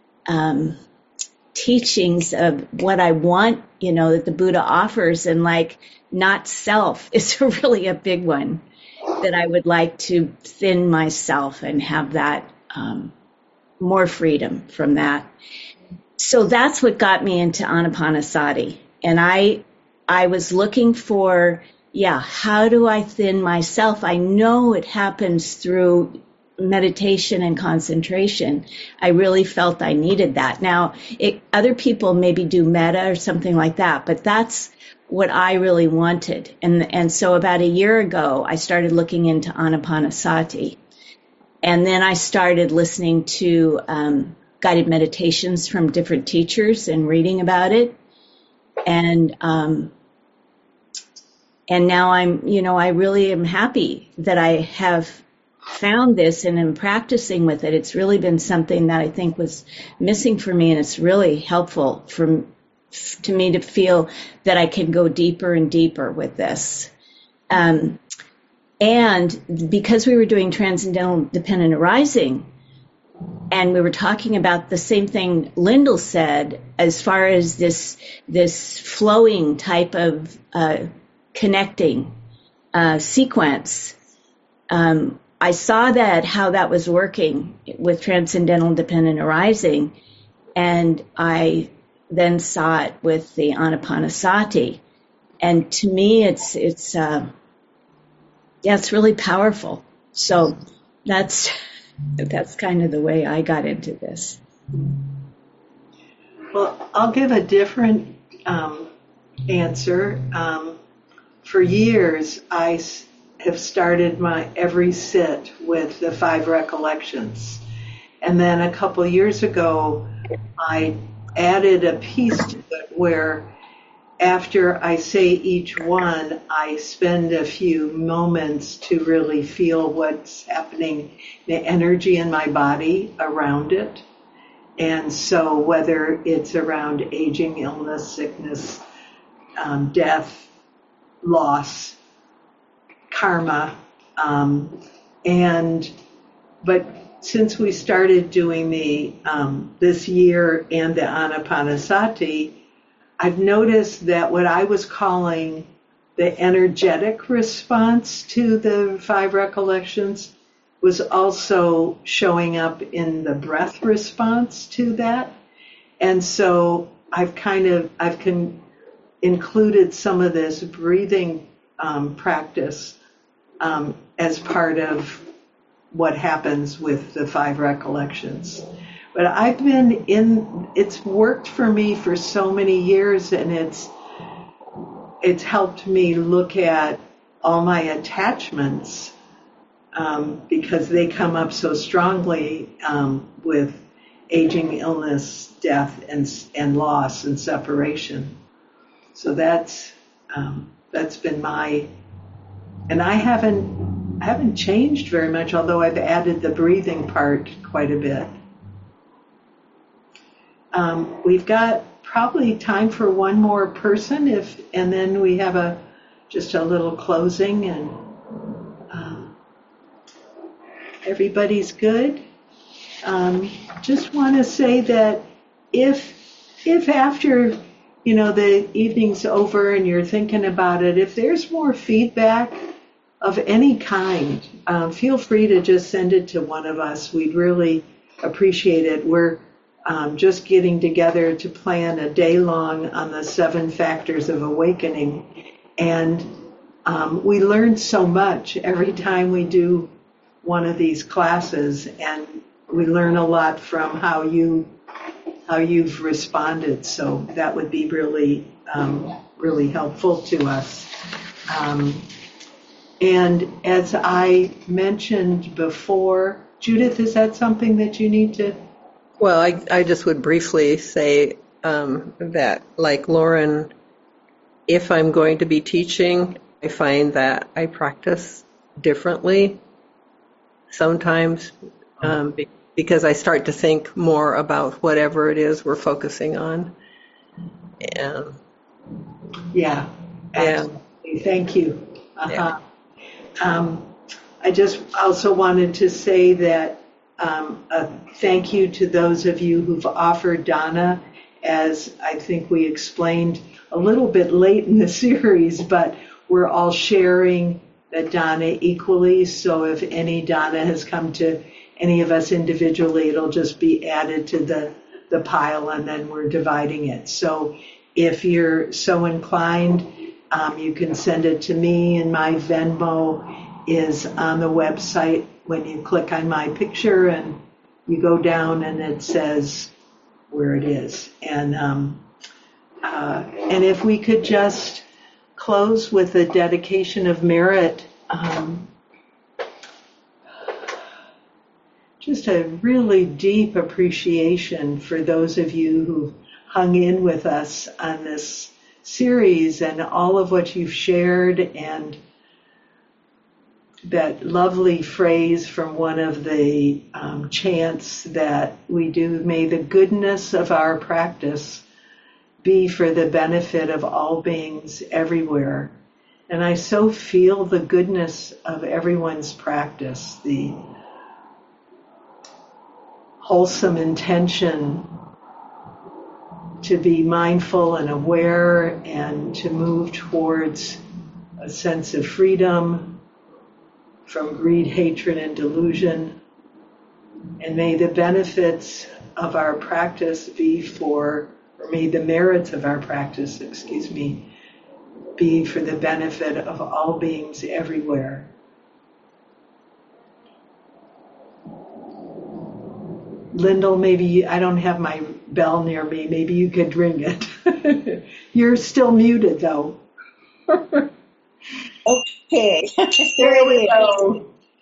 teachings of what I want, that the Buddha offers, and not self is really a big one, that I would like to thin myself and have that more freedom from that. So that's what got me into Anapanasati. And I was looking for, how do I thin myself? I know it happens through meditation and concentration. I really felt I needed that. Now, other people maybe do metta or something like that, but that's what I really wanted. And so about a year ago, I started looking into Anapanasati. And then I started listening to guided meditations from different teachers and reading about it. And now I really am happy that I have found this and am practicing with it. It's really been something that I think was missing for me, and it's really helpful to me to feel that I can go deeper and deeper with this. And because we were doing Transcendental Dependent Arising, and we were talking about the same thing Lyndall said, as far as this flowing type of connecting sequence, I saw how that was working with Transcendental Dependent Arising, and I then saw it with the Anapanasati. And to me, it's really powerful. So that's kind of the way I got into this. Well, I'll give a different answer. For years, I have started my every sit with the 5 recollections. And then a couple years ago, I added a piece to it where after I say each one, I spend a few moments to really feel what's happening, the energy in my body around it. And so whether it's around aging, illness, sickness, death, loss, karma, but since we started doing the this year and the Anapanasati, I've noticed that what I was calling the energetic response to the 5 recollections was also showing up in the breath response to that. And so I've included some of this breathing practice as part of what happens with the 5 recollections. But it's worked for me for so many years, and it's helped me look at all my attachments because they come up so strongly with aging, illness, death, and loss and separation. So that's been and I haven't changed very much, although I've added the breathing part quite a bit. We've got probably time for one more person, and then we have just a little closing, and everybody's good. Just want to say that if after the evening's over and you're thinking about it, if there's more feedback of any kind, feel free to just send it to one of us. We'd really appreciate it. We're just getting together to plan a day long on the 7 factors of awakening. And we learn so much every time we do one of these classes, and we learn a lot from how you've responded. So that would be really helpful to us. And as I mentioned before, Judith, is that something that you need to? Well, I just would briefly say that, like Lauren, if I'm going to be teaching, I find that I practice differently sometimes because I start to think more about whatever it is we're focusing on. And Yeah, absolutely. Thank you. Yeah. I just also wanted to say that a thank you to those of you who've offered Donna, as I think we explained a little bit late in the series, but we're all sharing that Donna equally. So if any Donna has come to any of us individually, it'll just be added to the pile, and then we're dividing it. So if you're so inclined, you can send it to me, and my Venmo is on the website. When you click on my picture and you go down, and it says where it is. And if we could just close with a dedication of merit, just a really deep appreciation for those of you who hung in with us on this series and all of what you've shared, and that lovely phrase from one of the chants that we do: may the goodness of our practice be for the benefit of all beings everywhere. And I so feel the goodness of everyone's practice, the wholesome intention to be mindful and aware and to move towards a sense of freedom from greed, hatred, and delusion. And may the benefits of our practice be or may the merits of our practice, be for the benefit of all beings everywhere. Lyndall, maybe I don't have my bell near me. Maybe you could ring it. You're still muted, though. Okay. There we go.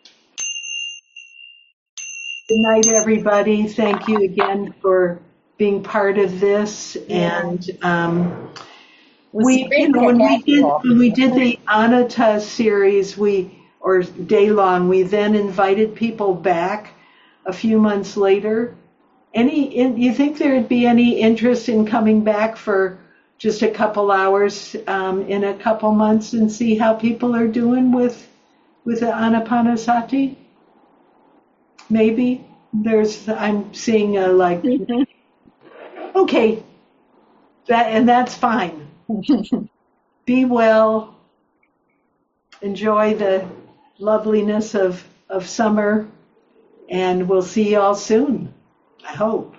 Good night, everybody. Thank you again for being part of this. And when we did the Anatta series, or day long, we then invited people back a few months later. You think there'd be any interest in coming back for just a couple hours in a couple months and see how people are doing with the Anapanasati? Maybe I'm seeing okay, that's fine. Be well. Enjoy the loveliness of summer. And we'll see you all soon, I hope.